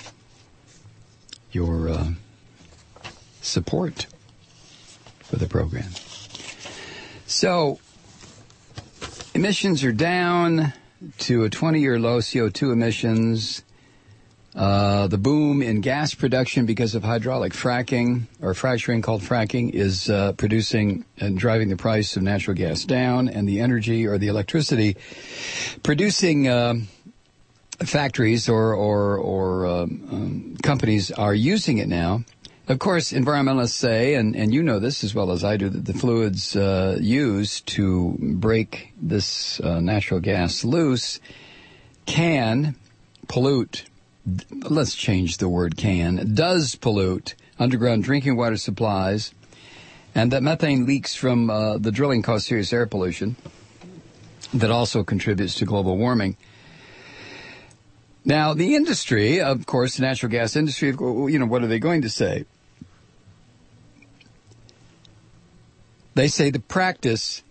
your uh, support for the program. So, emissions are down to a twenty-year low, C O two emissions. Uh, the boom in gas production because of hydraulic fracking, or fracturing called fracking, is uh, producing and driving the price of natural gas down, and the energy or the electricity producing uh, factories or, or, or um, um, companies are using it now. Of course, environmentalists say, and, and you know this as well as I do, that the fluids uh, used to break this uh, natural gas loose can pollute. Let's change the word can, does pollute underground drinking water supplies, and that methane leaks from uh, the drilling cause serious air pollution that also contributes to global warming. Now, the industry, of course, the natural gas industry, you know, what are they going to say? They say the practice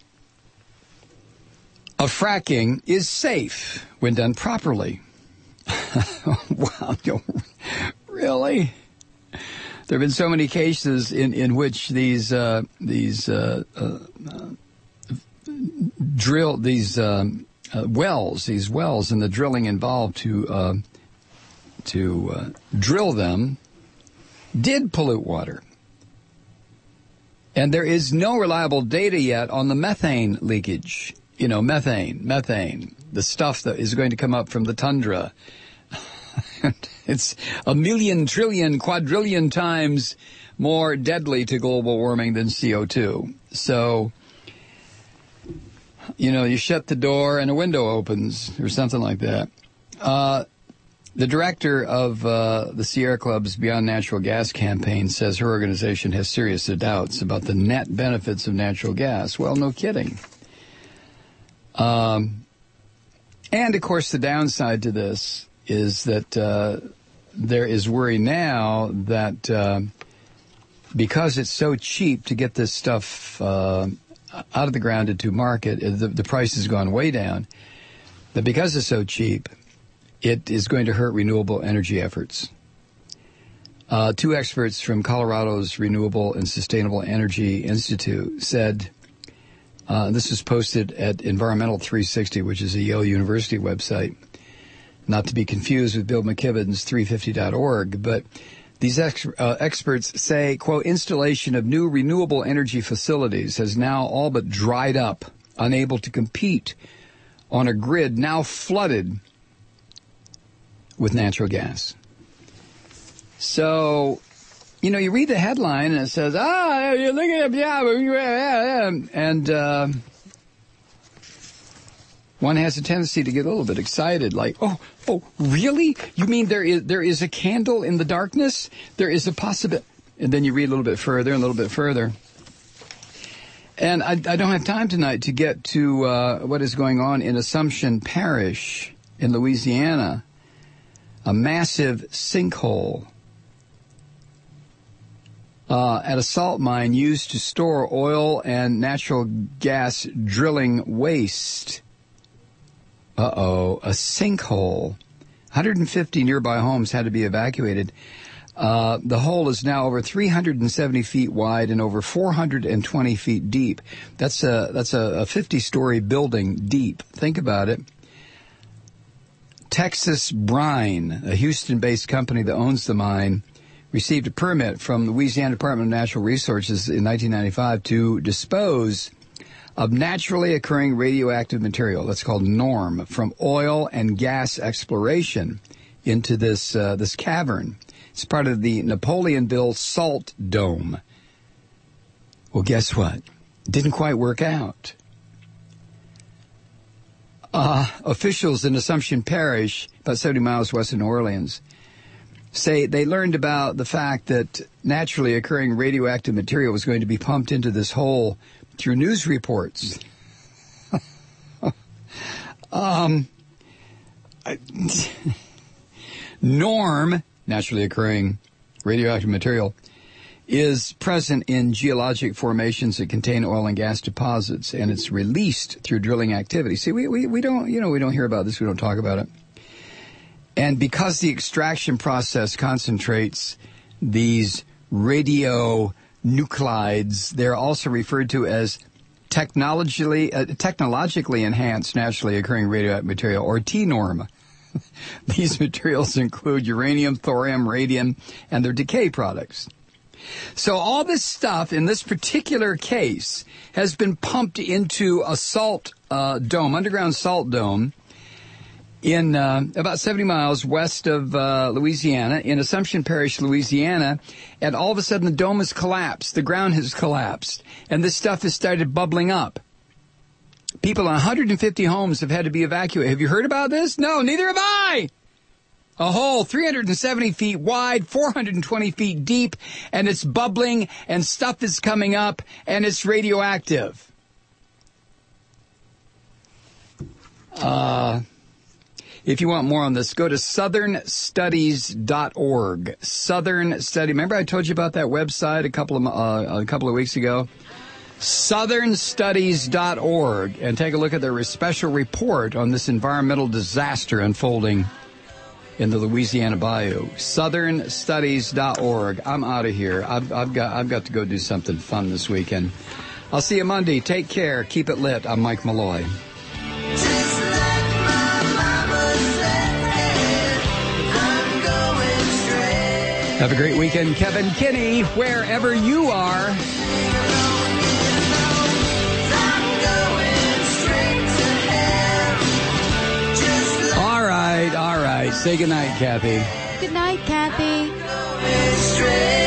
of fracking is safe when done properly. Wow, really? There have been so many cases in, in which these uh, these uh, uh, uh, drill these um, uh, wells, these wells, and the drilling involved to uh, to uh, drill them did pollute water, and there is no reliable data yet on the methane leakage. You know, methane, methane, the stuff that is going to come up from the tundra. It's a million, trillion, quadrillion times more deadly to global warming than C O two. So, you know, you shut the door and a window opens or something like that. Uh, the director of uh, the Sierra Club's Beyond Natural Gas campaign says her organization has serious doubts about the net benefits of natural gas. Well, no kidding. Um, and, of course, the downside to this is that uh, there is worry now that uh, because it's so cheap to get this stuff uh, out of the ground into market, the, the price has gone way down, that because it's so cheap, it is going to hurt renewable energy efforts. Uh, two experts from Colorado's Renewable and Sustainable Energy Institute said, uh, this was posted at Environmental three sixty, which is a Yale University website, not to be confused with Bill McKibben's three fifty dot org, but these ex- uh, experts say, quote, installation of new renewable energy facilities has now all but dried up, unable to compete on a grid now flooded with natural gas. So, you know, you read the headline and it says, ah, you're looking at, yeah, yeah, yeah, and uh, one has a tendency to get a little bit excited, like, oh, oh, really? You mean there is there is a candle in the darkness? There is a possibility. And then you read a little bit further and a little bit further. And I, I don't have time tonight to get to uh, what is going on in Assumption Parish in Louisiana. A massive sinkhole uh, at a salt mine used to store oil and natural gas drilling waste. Uh-oh, a sinkhole. one hundred fifty nearby homes had to be evacuated. Uh, the hole is now over three hundred seventy feet wide and over four hundred twenty feet deep. That's a, that's a fifty-story building deep. Think about it. Texas Brine, a Houston-based company that owns the mine, received a permit from the Louisiana Department of Natural Resources in nineteen ninety-five to dispose of naturally occurring radioactive material, that's called NORM, from oil and gas exploration into this uh, this cavern. It's part of the Napoleonville Salt Dome. Well, guess what? It didn't quite work out. Uh, officials in Assumption Parish, about seventy miles west of New Orleans, say they learned about the fact that naturally occurring radioactive material was going to be pumped into this hole through news reports. um, I, NORM, naturally occurring radioactive material, is present in geologic formations that contain oil and gas deposits, and it's released through drilling activity. See, we, we, we don't, you know, we don't hear about this. We don't talk about it. And because the extraction process concentrates these radionuclides, they're also referred to as technologically, uh, technologically enhanced naturally occurring radioactive material, or T NORM. These materials include uranium, thorium, radium, and their decay products. So all this stuff in this particular case has been pumped into a salt uh, dome, underground salt dome, in uh, about seventy miles west of uh, Louisiana, in Assumption Parish, Louisiana, and all of a sudden the dome has collapsed, the ground has collapsed, and this stuff has started bubbling up. People in one hundred fifty homes have had to be evacuated. Have you heard about this? No, neither have I! A hole three hundred seventy feet wide, four hundred twenty feet deep, and it's bubbling, and stuff is coming up, and it's radioactive. Uh... If you want more on this, go to southern studies dot org. Southern Study. Remember I told you about that website a couple of uh, a couple of weeks ago? southern studies dot org, and take a look at their special report on this environmental disaster unfolding in the Louisiana Bayou. southern studies dot org. I'm out of here. I've, I've got I've got to go do something fun this weekend. I'll see you Monday. Take care. Keep it lit. I'm Mike Malloy. Have a great weekend, Kevin Kinney, wherever you are. All right, all right. Say goodnight, Kathy. Good night, Kathy.